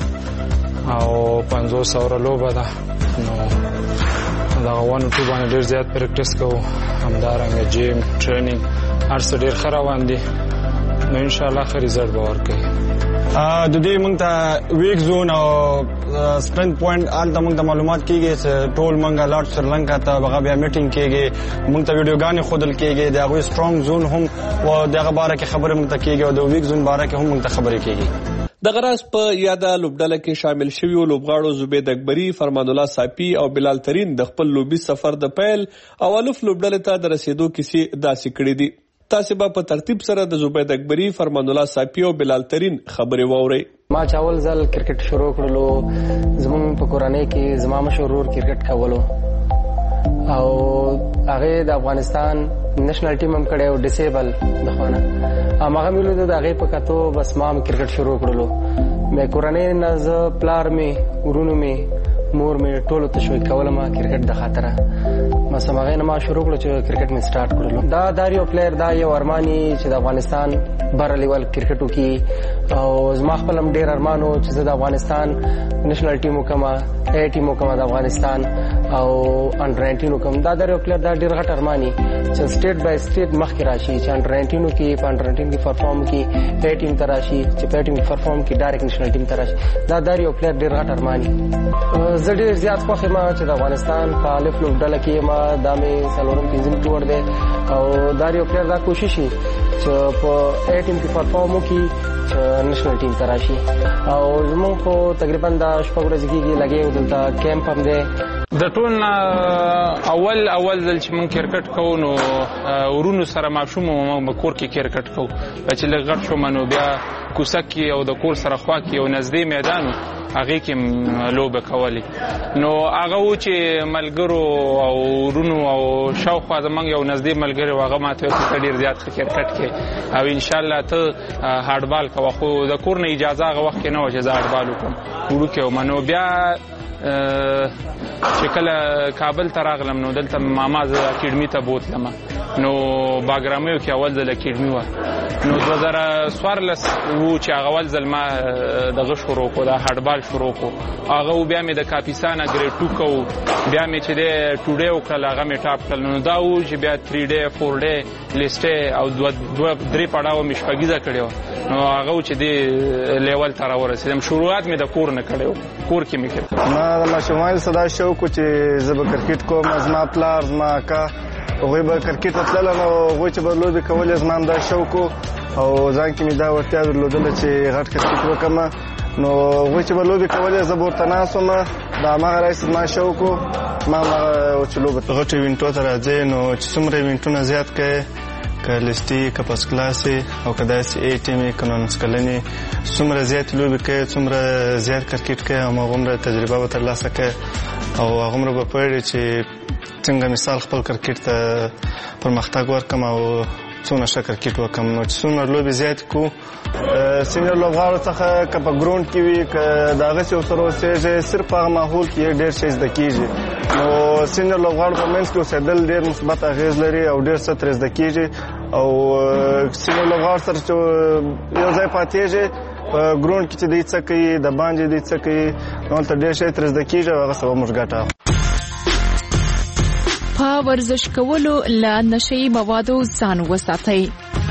او 500 اور لوبه ده. نو دا 1-2 باندې ډیر زیات پریکټس کوو. همدارنګه جیم ټریننګ هر څه ډیر خروان دي. نو ان شاء الله ښه ریزلټ به ورکړي. د دې موږ ته ویک زون او سپرنت پوینټ هلته موږ ته معلومات کېږي چې ټول موږ لاړ سریلانکا ته هغه بیا میټینګ کېږي، موږ ته ویډیوګانې ښودل کېږي، د هغوی سټرانګ زون هم و د هغه باره کې خبرې موږ ته کېږي او د ویک زون باره کې هم موږ ته خبرې کېږي. دغه راز په یاده لوبډله کې شامل شویو لوبغاړو زبید اکبري، فرمان الله صافي او بلال ترین د خپل لوبي سفر د پیل او الف لوبډلې ته د رسیدو کیسې داسې کړې دي. تاسو به په ترتیب سره د زبید اکبري، فرمان الله صافي او بلال ترین خبرې واورئ. ما چې اول ځل کرکټ شروع کړلو زموږ په کورنۍ کې زما مشر ورور کرکټ کولو او هغه د افغانستان نېشنل ټیم هم کړی او ډیسیبل د خوانه هغه ملو د هغه په کتو بس ما هم کرکټ شروع کړلو. مې کورنۍ نه زه پلار مې ورونو مې مور مې ټولو تشویق کولم کرکټ د خاطره. بس هغه نه ما شروع کړو چې کرکټ مې سٹارټ کړلو. دا داریو پلیئر دا یو ارمانی چې د افغانستان بر لیول کرکټ وکي او زما خپل هم ډیر ارمانو چې زه د افغانستان نېشنل ټیم وکما، اے ټیم وکما د افغانستان او انډر 19 وکم. دا داریو پلیئر دا ډیر غټ ارمانی چې سټیټ بای سټیټ مخکې راشي، چې انډر 19 کې په انډر 19 کې پرفارم کی، اے ټیم ته راشي، چې په ټیم کې پرفارم کی ډایرکټ نېشنل ټیم ته راشي. دا داریو پلیئر ډیر غټ ارمانی. زه ډیر زیات خوښ یم چې د افغانستان په الف لوبډله کې ما دا مې څلورم پنځم ټور دی او داریو پلیئر دا کوشش شي چې په اے ټیم کې پرفارم وکړي چې نېشنل ټیم ته راشي. او زموږ خو تقریبا دا شپږ ورځې کېږي لګیا یو دلته کیمپ هم دی. د ټول اول ځل چې موږ کرکټ کوو نو ورونو سره ماشوم موږ په کور کې کرکټ کوو. چې لږ غټ شوم نو بیا کوڅه کې او د کور سره خوا کې یو نږدې میدان هغې کې لوبه کولې. نو هغه و چې ملګرو او ورونو او شاوخوا زموږ یو نږدې ملګری و هغه ماته ویل ته ډېر زیات ښه کرکټ کې او انشاءالله ته هارډبال کوه. خو د کور نه اجازه هغه وخت کې نه وه چې زه هارډبال وکړم وړوکی وم. نو بیا چې کله کابل ته راغلم نو دلته ماما زه اکیډمي ته بوتلم. نو باګرامیو کې اول ځل اکیډمي وه. نو 2014 و چې هغه اول ځل ما دغه شروع کړو، دا هارډبال شروع کړو. هغه بیا مې د کاپیسانا ګریډ 2 کوو، بیا مې چې دی 2 ډے وکړل هغه مې ټاپ کړل. نو دا و چې بیا 3 ډے 4 ډے لیسټې او 2-3 پړاو مې شپږیزه کړې وه. نو هغه و چې دی لیول ته راورسېدم. شروعات مې د کور نه کړی و، کور کې مې کرکټ. ما د ماشومانو څخه دا شوق و چې زه به کرکټ کوم. زما پلار، زما اکا هغوی به کرکټ ته تلل نو هغوی چې به لوبې کولې زما هم دا شوق و او ځان کې مې دا وړتیا درلودله چې غټ کرکټ وکړم نو هغوی چې به لوبې کولې زه به ورته ناست وم دا هماغه راهیسې زما شوق و ما هماغه چې لوبه غټو ایونټو ته راځې نو چې څومره ایونټونه زیات کړې که لسټي که پس کلاسې او که داسې اے ټیمې که 19 کلنې څومره زیاتې لوبې کوې څومره زیات کرکټ کوې هماغومره تجربه به ترلاسه کوې او هغومره به پوهېږې چې څنګه مثال خپل کرکټ ته پرمختګ ورکړم او څونه ښه کرکټ وکړم نو چې څومره لوبې زیاتې کړو سینیور لوبغاړو څخه که په ګراونډ کې وي که د هغسې ورسره اوسېږې صرف په هغه ماحول کې یې ډېر شی زده کېږي نو سینیور لوبغاړو په منځ کې اوسېدل ډېر مثبت اغېز لري او ډېر څه ترې زده کېږي او سینیور لوبغاړو سره چې یو ځای پاتېږي په ګراونډ کې چې دوی څه کوي د باندې دوی څه کوي نو هلته ډېر شی ترې زده کېږي او هغه څه به موږ ګټه اخلو په ورزش کولو له نشه‌يي موادو ځان وساتئ.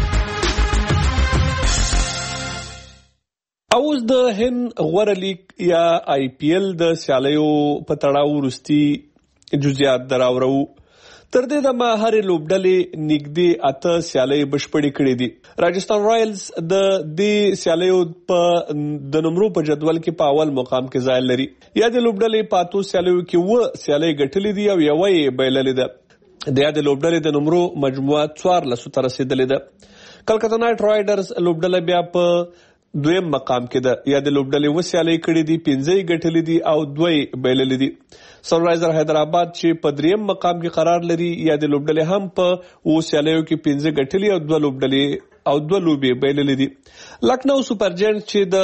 اوس د هند غوره لیګ یا آی پی ایل د سیالیو په تړاو وروستي جزئیات دراوړو. تر دې دمه هرې لوبډلې نږدې 8 سیالۍ بشپړې کړې دي. راجستان رایلز د دې سیالیو په د نمرو په جدول کې په اول مقام کې ځای لري. یا د لوبډلې په 8 سیالیو کې 9 سیالۍ ګټلې دي او یوه یې بایللې ده. د یادې لوبډلې د نمرو مجموعه 14 ته رسېدلې ده. کلکته نایټ رایډرز لوبډله بیا په دویم مقام کې ده. یا د لوبډلې 9 سیالۍ کړې دي، 5 ګټلې دي او 2 بایللې دي. سنرایزر حیدرآباد چې په دریم مقام کې قرار لري یا د لوبډلې هم په 9 سیالیو کې 5 ګټلې او 2 لوبډلې او 2 لوبې بایللې دي. لکنو سپر جاینټس چې د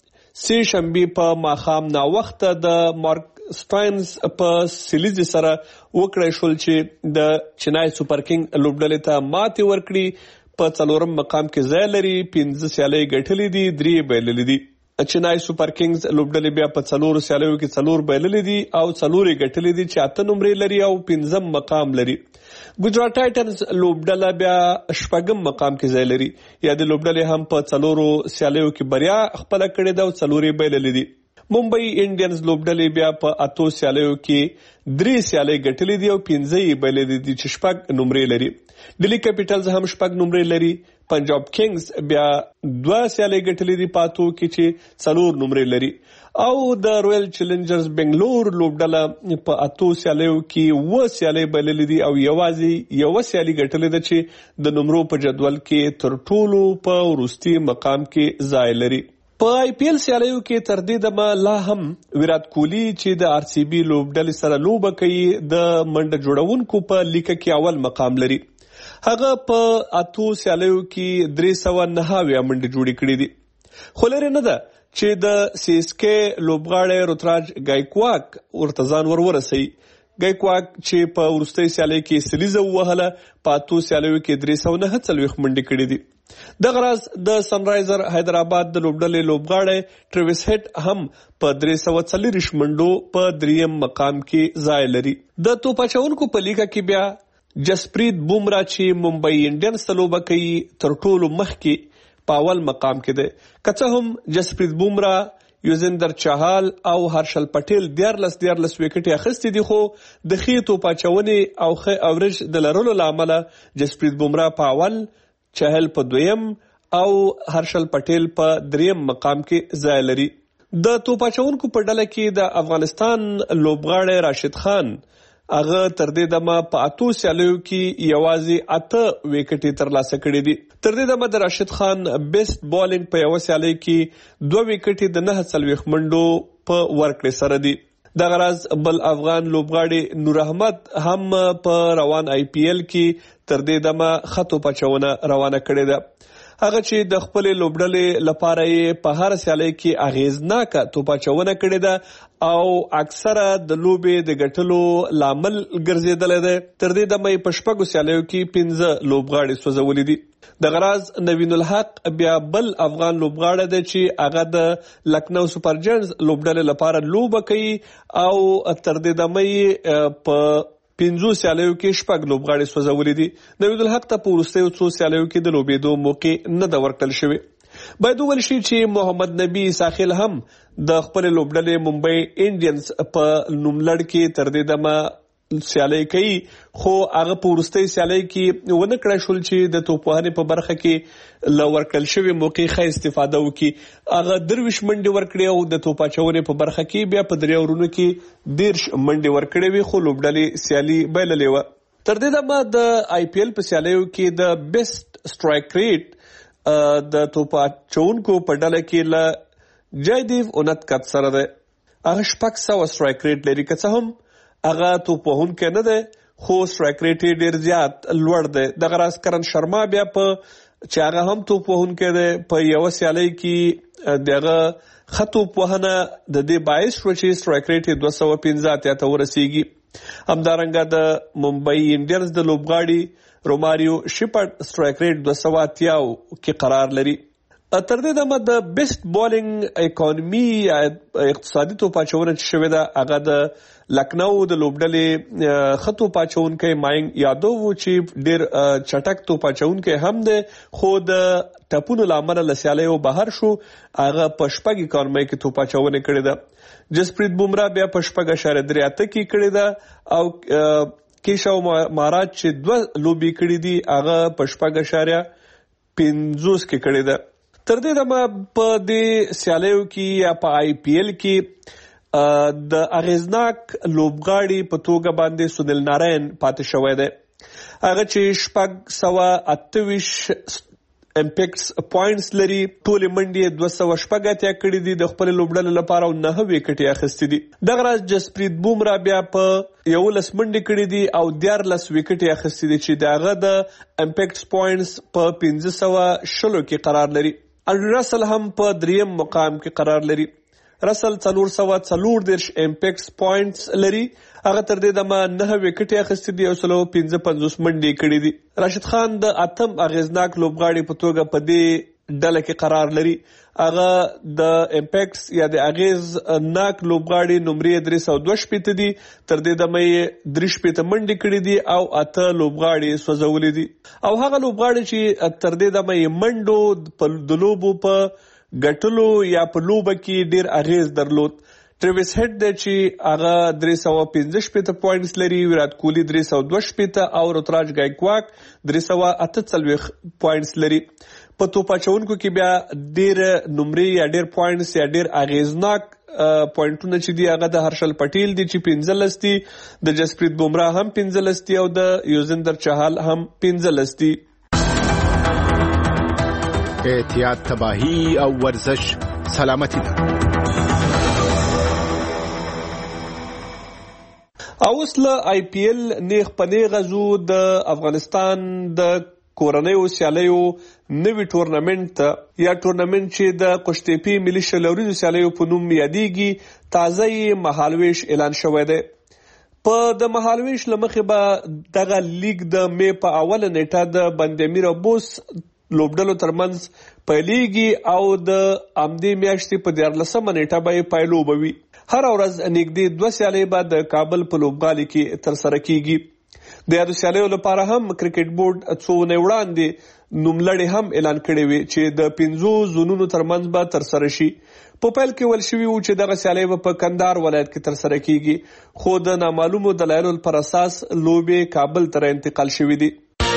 سې شنبې په ماښام ناوخته د مارک سټاینز په سیلیزي سره وکړی شول چې د چنای سپر کینګ لوبډلې ته ماتې ورکړي. په 4م مقام کې ځای لري، 5 سیالۍ ګټلې دي، 3 بایللې دي. چنای سپر کینګز لوبډلې بیا په 4 سیالیو کې 4 بایللې دي او 4 ګټلې دي چې 8 نمرې لري او 5م مقام لري. ګجرات ټایټنز لوبډله بیا 8م مقام کې ځای لري. یا د لوبډلې هم په 4 سیالیو کې بریا خپل کړې ده او 4 بایللې دي. ممبئی انډینز لوبډلې بیا په 8 سیالیو کې 3 سیالۍ ګټلې دي او 5 بایللې دي چې 6 نمرې لري. ډیلی کیپیټلز هم 6 نمرې لري. پنجاب کینگز بیا 2 سیالۍ ګټلې دي پاتو کې چې 4 نمرې لري. او د رویل چیلنجرز بنگلور لوبډله په 8 سیالیو کې 9 سیالۍ بایللې دي او یوازې یو سیالۍ ګټلې ده چې د نمرو په جدول کې تر ټولو په وروستي مقام کې ځای لري. په آی پی ایل سیالیو کې تر دې دمه لا هم ویرات کوهلی چې د آر سی بي لوبډلې سره لوبه کوي د منډه جوړونکو په لیکه کې اول مقام لري. هغه په 8 سیالیو کې 309 منډه جوړې کړې دي. خو لري نه ده چې د سی اس کے لوبغاړی روتراج ګایکواک ورته ځان ورسوي. ګایکواک چې په وروستۍ سیالۍ کې سلیزه ووهله، په 8 سیالیو کې 349 منډې کړې دي. دغه راز د سنرایزر حیدرآباد د لوبډلې لوبغاړی ټریویس هیډ هم په 340 منډو په 3م مقام کې ځای لري. د توپ اچونکو په لیګه کې بیا جسپریت بومرا چې ممبئی انډینز ته لوبه کوي تر ټولو مخکې په اول مقام کې دی. که څه هم جسپریت بومرا، یوزندر چاهال او هرشل پټیل 14 وکټې اخیستې دي، خو د ښې توپ اچونې او ښه اورج د لرلو له امله جسپریت بومرا په اول، چاهل په 2م او هرشل پټیل په 3م مقام کې ځای لري. د توپ اچونکو په ډله کې د افغانستان لوبغاړی راشد خان هغه تر دې دمه په 8 سیالیو کې یوازې 8 وکټې ترلاسه کړې دي. تر دې دمه د راشد خان بیسټ بالینګ په یو سیالۍ کې 2 وکټې د 49 منډو په ورکړې سره دي. دغه راز بل افغان لوبغاړی نور احمد هم په روان آی پی ایل کې تر دې دمه خطو پچونه روانه کړې ده. هغه چې د خپل لوبډلې لپاره په هر سیالۍ کې اغیزناکه توپاچونه کړې ده او اکثره د لوبې د ګټلو لامل ګرځیدل ده. تر دې دمه په 6 سیالیو کې 15 لوبغاړي سوځولې دي. د غراز نوین الحق بیا بل افغان لوبغاړی دی چې هغه د لکنو سپر جاینټس لوبډلې لپاره لوبه کوي او تر دې دمه په 15 سیالیو کې 6 لوبغاړي سوځولې دي. نوید الحق ته په وروستیو 2 سیالیو کې د لوبېدو موقع نه ده ورکړل شوې. باید وویل شي چې محمد نبی ساحل هم د خپل لوبډلې ممبئی انډینز په نوملړ کې تر دې دمه سیالي کوي خو هغه په وروستۍ سیالي کې ونه کړای شول چې د توپوهنې په برخه کې له ورکړل شوي موقع ښه استفاده وکړي. هغه 23 منډې ورکړې او د توپ اچونې په برخه کې بیا په 3 اورونو کې 13 منډې ورکړې وي خو لوبډلې سیالي بایللې وه. تر دې دمه د آی پی ایل په سیالیو کې د بیسټ سټرایک ریټ د توپ اچونکو په ډله کې له جایدیو اونتکت سره ده. هغه 600 سټرایک ریټ لري که څه هم هغه توپوهونکی نه دی خو سټرایک ریټ یې ډېر زیات لوړ دی. دغه راز کرن شرما بیا په چې هغه هم توپوهونکی دی په یوه سیالۍ کې د هغه ښه توپوهنه د دې باعث شوه چې سټرایک ریټ یې 215 اتیا ته ورسیږي. همدارنګه د ممبئی انډینز د لوبغاړي روماریو شیپرډ سټرایک ریټ 280 کې قرار لري. تر دې دمه د بیسټ بالینګ اکانومي یا اقتصادي توپ اچونه چې شوې ده هغه د لکنو د لوبډلې ښه توپ اچونکی ماینګ یادو و چې ډېر چټک توپ اچونکی هم دی خو د ټپونو له امله له سیالیو بهر شو. هغه په 6 اکانومي کې توپ اچونه کړې ده. جسپریت بومرا بیا په 6.38 کې کړې ده او کیشو مهاراج چې 2 لوبي کړې دي هغه په 6.50 کې کړې ده. تر دې دمه په دې سیالیو کې یا په آی پی ایل کې د اغیزناک لوبغاړي په توګه باندې سنیل ناراین پاتې شوی دی. هغه چې 628 امپیکټس پوینټس لري. ټولې منډې 280 کړې دي د خپل لوبډلې لپاره او 9 وکټې اخیستې دي. دغه راز جسپریت بومرا بیا په 11 منډې کړې دي او 14 وکټې اخیستې دي چې دغه د امپیکټس پوینټس په 1520 کې قرار لري. انډرو رسل هم په 3م مقام کې قرار لري. رسل 440 امپیکټس پوینټس لري. هغه تر دې دمه 9 وکټې اخیستې دي او 155 منډې کړې دي. راشد خان د 8م اغیزناک لوبغاړي په توګه په دې ډله کې قرار لري. هغه د امپیکټس یا د اغیزناک لوبغاړي نمرې 302 دي. تر دې دمه یې 3 منډې کړې دي او 8 لوبغاړي سوځولې دي. او هغه لوبغاړي چې تر دې دمه یې منډو د لوبو په ګټلو یا په لوبه کې ډیر اغیز درلود. ټریویس هیډ دی چې هغه 315 پوینټس لري. ویرات کوهلی 302 او رتراج گایکواک 348 پوینټس لري. په توپ اچونکو کې بیا ډیر نمرې یا ډیر پوینټس یا ډیر اغیزناک پوینټونه چې دی هغه د هرشل پټیل دی چې 15 دي. د جسپریت بومرا هم 15 دي او د یوزندر چهال هم 15 دي. احتیاط تباہی او ورزش سلامتی ده. اوس له آی پی ایل نیغ په نیغه ځو د افغانستان د کورنیو سیالیو نوي ټورنمنټ ته یا ټورنمنټ چې د قشتېپې ملي شلوریزو سیالیو په نوم یادېږي. تازه یې مهالویش اعلان شوی دی. په د مهالویش له مخې به دغه لیګ د مې په اوله نیټه د بندامیر بوس لوبډلو ترمنځ پیلېږي او د همدې میاشتې په 14 نیټه به یې پایلوبه وي. هر ورځ نږدې 2 سیالۍ به د کابل په لوبغالي کې ترسره کیږي. د یادو سیالیو لپاره هم کرکټ بورډ څو ونې وړاندې نوملړې هم اعلان کړې وې چې د 5 زونونو ترمنځ به ترسره شي. په پیل کې ویل شوي وو چې دغه سیالۍ به په کندهار ولایت کې ترسره کیږي خو د نامعلومو دلایلو پر اساس لوبې کابل ته انتقال شوې دي.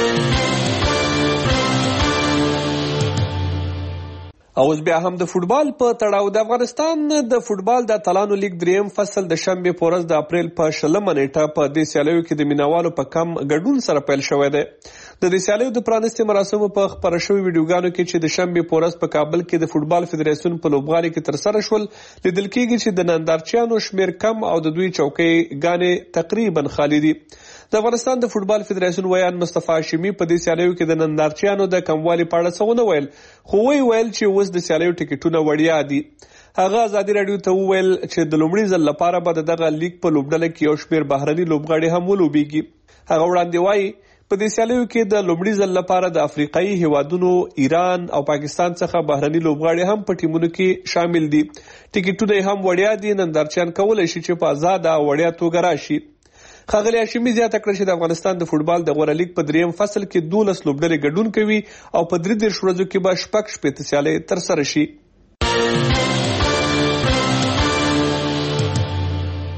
اوس بیا هم د فوټبال په تړاو د افغانستان د فوټبال د اتلانو لیګ 3م فصل د شنبه په ورځ د اپریل په 20 نیټه په دې سیالیو کې د مینوالو په کم ګډون سره پیل شوی دی. د دې سیالیو د پرانیستي مراسمو په خبره شوی ویډیوګانو کې چې د شنبه په ورځ په کابل کې د فوټبال فدراسیون په لوبغالي کې ترسره شول لیدل کېږي چې د نندارچیانو شمیر کم او د دوی چوکۍ ګانې تقریبا خالی دي. د افغانستان د فوټبال فدراسیون ویان مصطفی هاشمي په دې سیالیو کې د نندارچیانو د کموالي په اړه څه ونه ویل خو ویل چې اوس د سیالیو ټیکټونه وړیا دي. هغه ازادي رادیو ته وویل چې د لومړي ځل لپاره به دغه لیګ په لوبډله کې یو شمیر بهرني لوبغاړي هم ولوبېږي. هغه وړاندې وایي په دې سیالیو کې د لومړي ځل لپاره د افریقایي هیوادونو ایران او پاکستان څخه بهرني لوبغاړي هم په ټیمونو کې شامل دي. ټیکټونه هم وړیا دي. نندارچیان کولی شي چې په آزاده او وړیا توګه راشي. ښاغلي هاشمي زیاته کړه چې د افغانستان د فوټبال د غوره لیګ په 3م فصل کې 12 لوبډلې ګډون کوي او په 33 ورځو کې به 6 سیالۍ ترسره شي.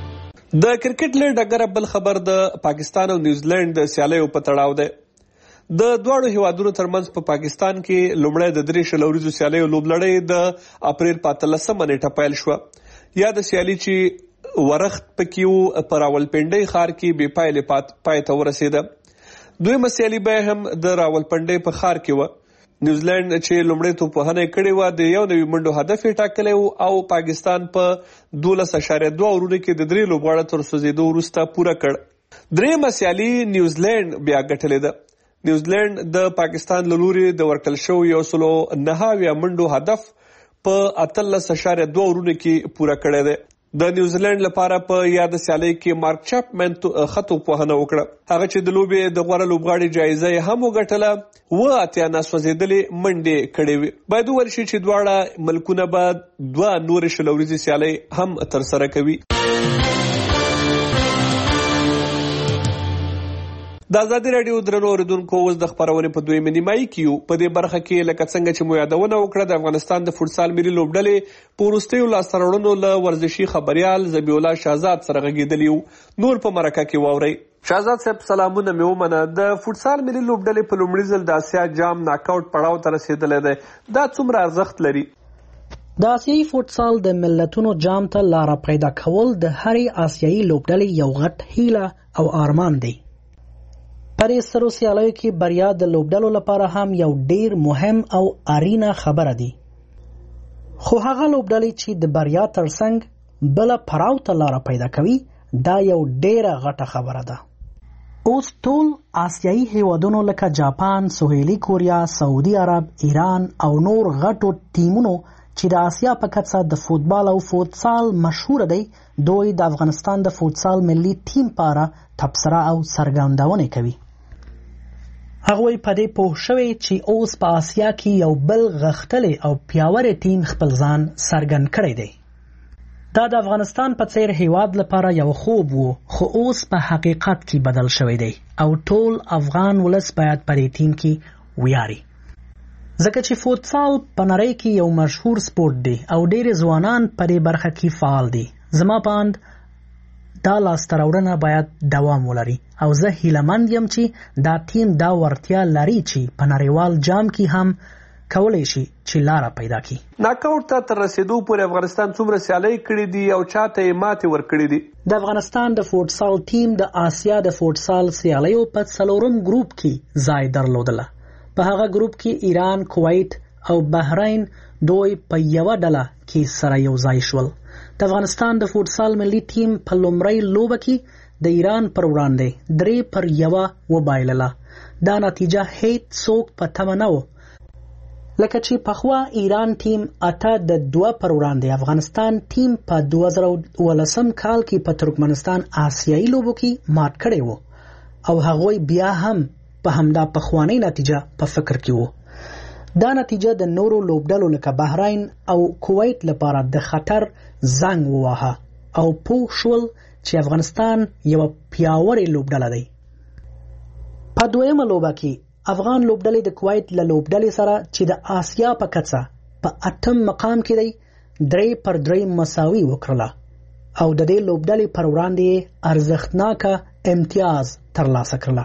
د کرکټ له ډګره بل خبر د پاکستان او نیوزیلند د سیالیو په تړاو دی. د دواړو هیوادونو ترمنځ په پاکستان کې لومړی د 3 شلوریزو سیالیو لوبلړۍ د اپریل په 13 نیټه پیل شوه. یا د سیالي چې ورښت پکې وو په راولپنډۍ ښار کې بې پایلې پای ته ورسېده. دویمه سیالي به هم د راولپنډۍ په ښار کې وه. نیوزیلند چې لومړی توپوهنه یې کړې وه د 1 منډو هدف یې ټاکلی و او پاکستان په 12.2 اورونو کې د 3 لوبغاړو تر سوځېدو وروسته پوره کړ. درېیمه سیالي نیوزیلند بیا ګټلې ده. نیوزیلند د پاکستان له لوري د ورکړل شوي 109 منډو هدف په 18.2 اورونو کې پوره کړی دی. د نیوزیلند لپاره په یاد سیالۍ کې مارک چاپمن ښه توپوهنه وکړه. هغه چې د لوبې د غوره لوبغاړي جایزه یې هم وګټله 8 ناسوځېدلې منډې کړې وې. باید وویل شي چې دواړه ملکونه به 2 نورې شلوریزې سیالۍ هم ترسره کوي. د ازادي راډیو درنو اوریدونکو اوس د خبرونې په 2 نیمایي کې یو. په دې برخه کې لکه څنګه چې مو یادونه وکړه د افغانستان د فوټسال ملي لوبډلې په وروستیو لاسته راوړنو له ورزشي خبریال ذبیح الله شهزاد سره غږېدلی وو. نور په مرکه کې واورئ. شهزاد صاحب سلامونه مې ومنه. د فوټسال ملي لوبډلې په لومړي ځل د اسیا جام ناکاوټ پړاو ته رسېدلی دی. دا څومره ارزښت لري؟ د آسیایي فوټسال د ملتونو جام ته لاره پیدا کول د هرې آسیایي لوبډلې یو غټ هیله او ارمان دی. پرې سرو سیالیو کې بریا د لوبډلو لپاره هم یو ډیر مهم او اړینه خبره دی. خو هغه لوبډلې چې د بریا ترڅنګ بل پړاو ته لاره پیدا کوي دا یو ډیره غټه خبره ده. اوس ټول آسیایي هیوادونو لکه جاپان، سویلي کوریا، سعودي عرب، ایران او نور غټو ټیمونو چې د آسیا په کچه د فوتبال او فوتسال مشهور دی دوی د افغانستان د فوتسال ملي ټیم لپاره تبصره او څرګندونه کوي. هغوی په دې پوه شوي چې اوس په آسیا کې یو بل غښتلی او پیاوړی ټیم خپل ځان څرګند کړی دی. دا د افغانستان په څیر هیواد لپاره یو خوب وو خو اوس په حقیقت کې بدل شوی دی او ټول افغان ولس باید په دې ټیم کې ویاړي. ځکه چې فوتسال په نړۍ کې یو مشهور سپورت دی او ډېر ځوانان په دې برخه کې فعال دي. زما په اند دا لاسته راوړنه باید دوام ولري او زه هیلهمند یم چې دا ټیم دا ورتیا لري چې په نړیوال جام کې هم کولی شي چې لاره پیدا کړي. ناکاوټ ته تر رسېدو پورې افغانستان څومره سیالۍ کړي دي او چاته یې ماتې ورکړي دي؟ د افغانستان د فوټسال ټیم د آسیا د فوټسال سیالیو په 4م ګروپ کې ځای درلودله. په هغه ګروپ کې ایران، کویت او بحرین دوی په یوه ډله کې سره یو ځای شول. د افغانستان د فوټسال ملي ټیم په لومړۍ لوبه کې د ایران پر وړاندې 3-1 وبایلله. دا نتیجه هیڅ څوک په تمه نه و لکه چې پخوا ایران ټیم 8-2 پر وړاندې افغانستان ټیم په 2019 کال کې په ترکمنستان آسیایي لوبو کې مات کړی و او هغوی بیا هم په همدا پخوانی نتیجه په فکر کې وو. دا نتیجه د نورو لوبډلو لکه بحرین او کویت لپاره د خطر زنګ وواهه او پوه شول چې افغانستان یو پیاوړی لوبډله دی. په دویمه لوبه کې افغان لوبډلې د کویت له لوبډلې سره چې د آسیا په کچه په 8م مقام کې دی 3-3 مساوي وکړله او د دې لوبډلې پر وړاندې ارزښتناکه امتیاز ترلاسه کړله.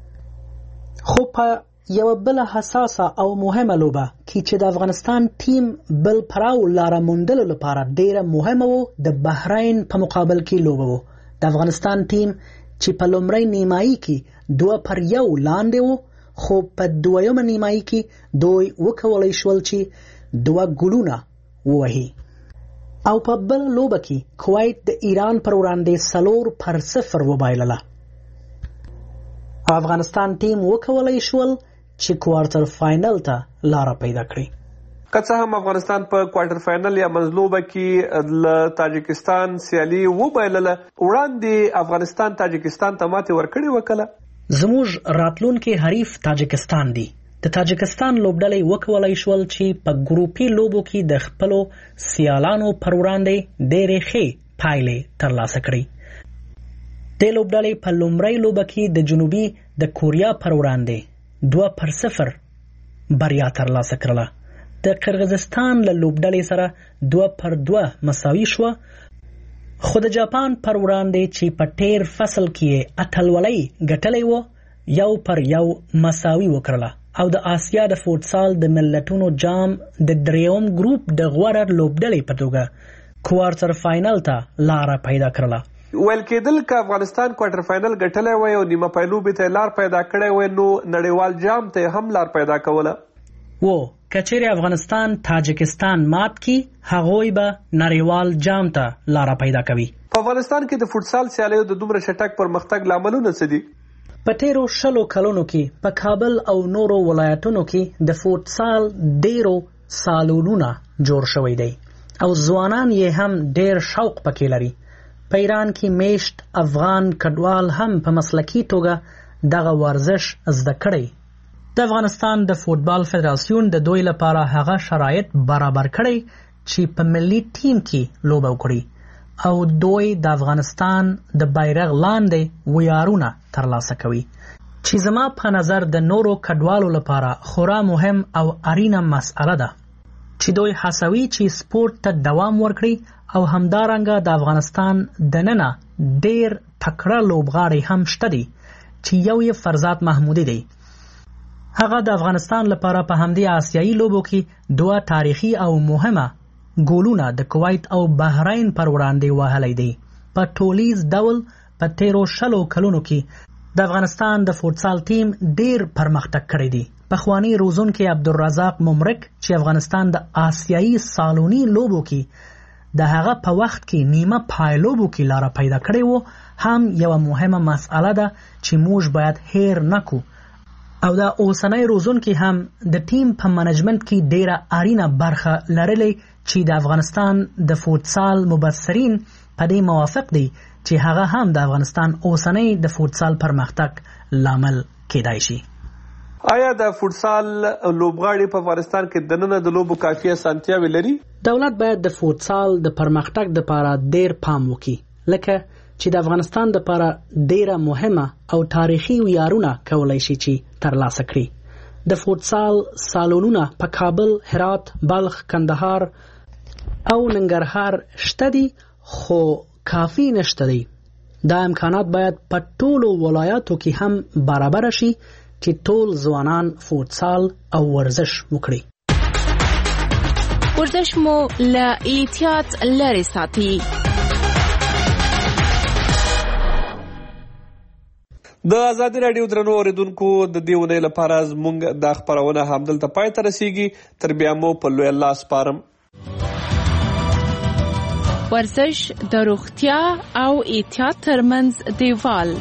خو په یو بل حساسه او مهمه لوبه کې چې د افغانستان ټیم بل پړاو لاره موندلو لپاره ډیره مهمه وو د بحرین په مقابل کې لوبه وو. د افغانستان ټیم چې په لومړی نیمایي کې 2-1 لاندې وو خو په دویمه نیمایي کې دوی وکولی شول چې 2 ګولونه ووهي او په بل لوبه کې کویت د ایران پر وړاندې 4-0 وبایلله. افغانستان ټیم وکولی شول چې کوارټر فاینل ته لاره پیدا کړي. که څه هم افغانستان په کوارټر فاینل یا منځلوبه کې له تاجکستان سیالي وبایلله، وړاندې افغانستان تاجکستان ته ماتې ورکړې وکړه. زموږ راتلونکي حریف تاجکستان دی. د تاجکستان لوبډلې وکولی شول چې په ګروپي لوبو کې د خپلو سیالانو پر وړاندې ډېرې ښې پایلې ترلاسه کړي. د لوبډلې په لومړۍ لوبه کې د جنوبي د کوریا پر وړاندې 2-0 بریا ترلاسه کړله. د قرغیزستان له لوبډلې سره 2-2 مساوي شوه خو د جاپان پر وړاندې چې په تیر فصل کې اتلولۍ ګټلې و یو پر یو مساوي وکړله او د آسیا د فوټسال د ملتونو جام د دریوم ګروپ د غوړه لوبډلې په توګه کوارټر فاینل ته لار پیدا کړله ویل کېدل ک افغانستان کوارټر فاینل ګټلې وای او نیمه پایلوبې ته لار پیدا کړې وای نو نړیوال جام ته هم لار پیدا کوله و کچېره افغانستان تاجکستان مات کی هغوی به نړیوال جام ته لار پیدا کوي په افغانستان کې د فوټسال سیالیو د دومره شټک پرمختګ لاملونه څه دي په تیرو 10 کلونو کې په کابل او نورو ولایتونو کې د فوټسال ډیرو سالونونه جوړ شوی دی او ځوانان یې هم ډیر شوق پکې لري په ایران کې میشت افغان کډوال هم په مسلکي توګه دغه ورزش زده کړی د افغانستان د فوټبال فدراسیون د دوی لپاره هغه شرایط برابر کړي چې په ملي ټیم کې لوبه وکړي او دوی د افغانستان د بیرغ لاندې ویارونه ترلاسه کوي چې زما په نظر د نورو کډوالو لپاره خورا مهم او اړینه مسأله ده چې دوی هڅوي چې سپورت ته دوام ورکړي او همدارنګه د افغانستان دننه ډیر تکړه لوبغاړي هم شته دي چې یو یې فرزاد محمودي دی هغه د افغانستان لپاره په همدې آسیایي لوبو کې 2 تاریخي او مهمه ګولونه د کویت او بحرین پر وړاندې وهلې دي په ټولیز ډول په 13 کلونو کې د افغانستان د فوټسال ټیم ډیر پرمختګ کړی دی پخوانی روزونکي عبدالرزاق ممرک چې افغانستان د آسیایي سالونی لوبو کې د هغه په وخت کې نیمه پایلوبو کې لار پیدا کړی وو هم یو مهمه مسأله ده چې موږ باید هیر نکو او دا اوسنۍ روزونکي هم د ټیم په منیجمنت کې ډیره اړینه برخه لرلې چې د افغانستان د فوټسال مبصرین په دې موافق دي چې هغه هم د افغانستان اوسنۍ د فوټسال پرمختګ لامل کېدای شي آیا د فوټسال لوبغاړي په افغانستان کې دننه د لوبو کافي اسانتیاوې لري دولت باید د فوټسال د پرمختګ لپاره ډیر پام وکړي لکه چې د افغانستان لپاره ډیره مهمه او تاریخي ویارونه کولای شي چې ترلاسه کړي د فوټسال سالونونه په کابل، هرات، بلخ، کندهار او ننګرهار شته دي خو کافي نشته دي دا امکانات باید په ټولو ولایاتو کې هم برابر شي چې ټول ځوانان فوټسال او ورزش وکړي ورزش مو له احتیاط لرې ساتي د ازادي رادیو درنو اوریدونکو د دې ونې لپاره زموږ د خبرونه همدلته پای ته رسیږي تر بیا مو په لوی الله سپارم ورزش د روغتیا او احتیاط ترمنځ دیوال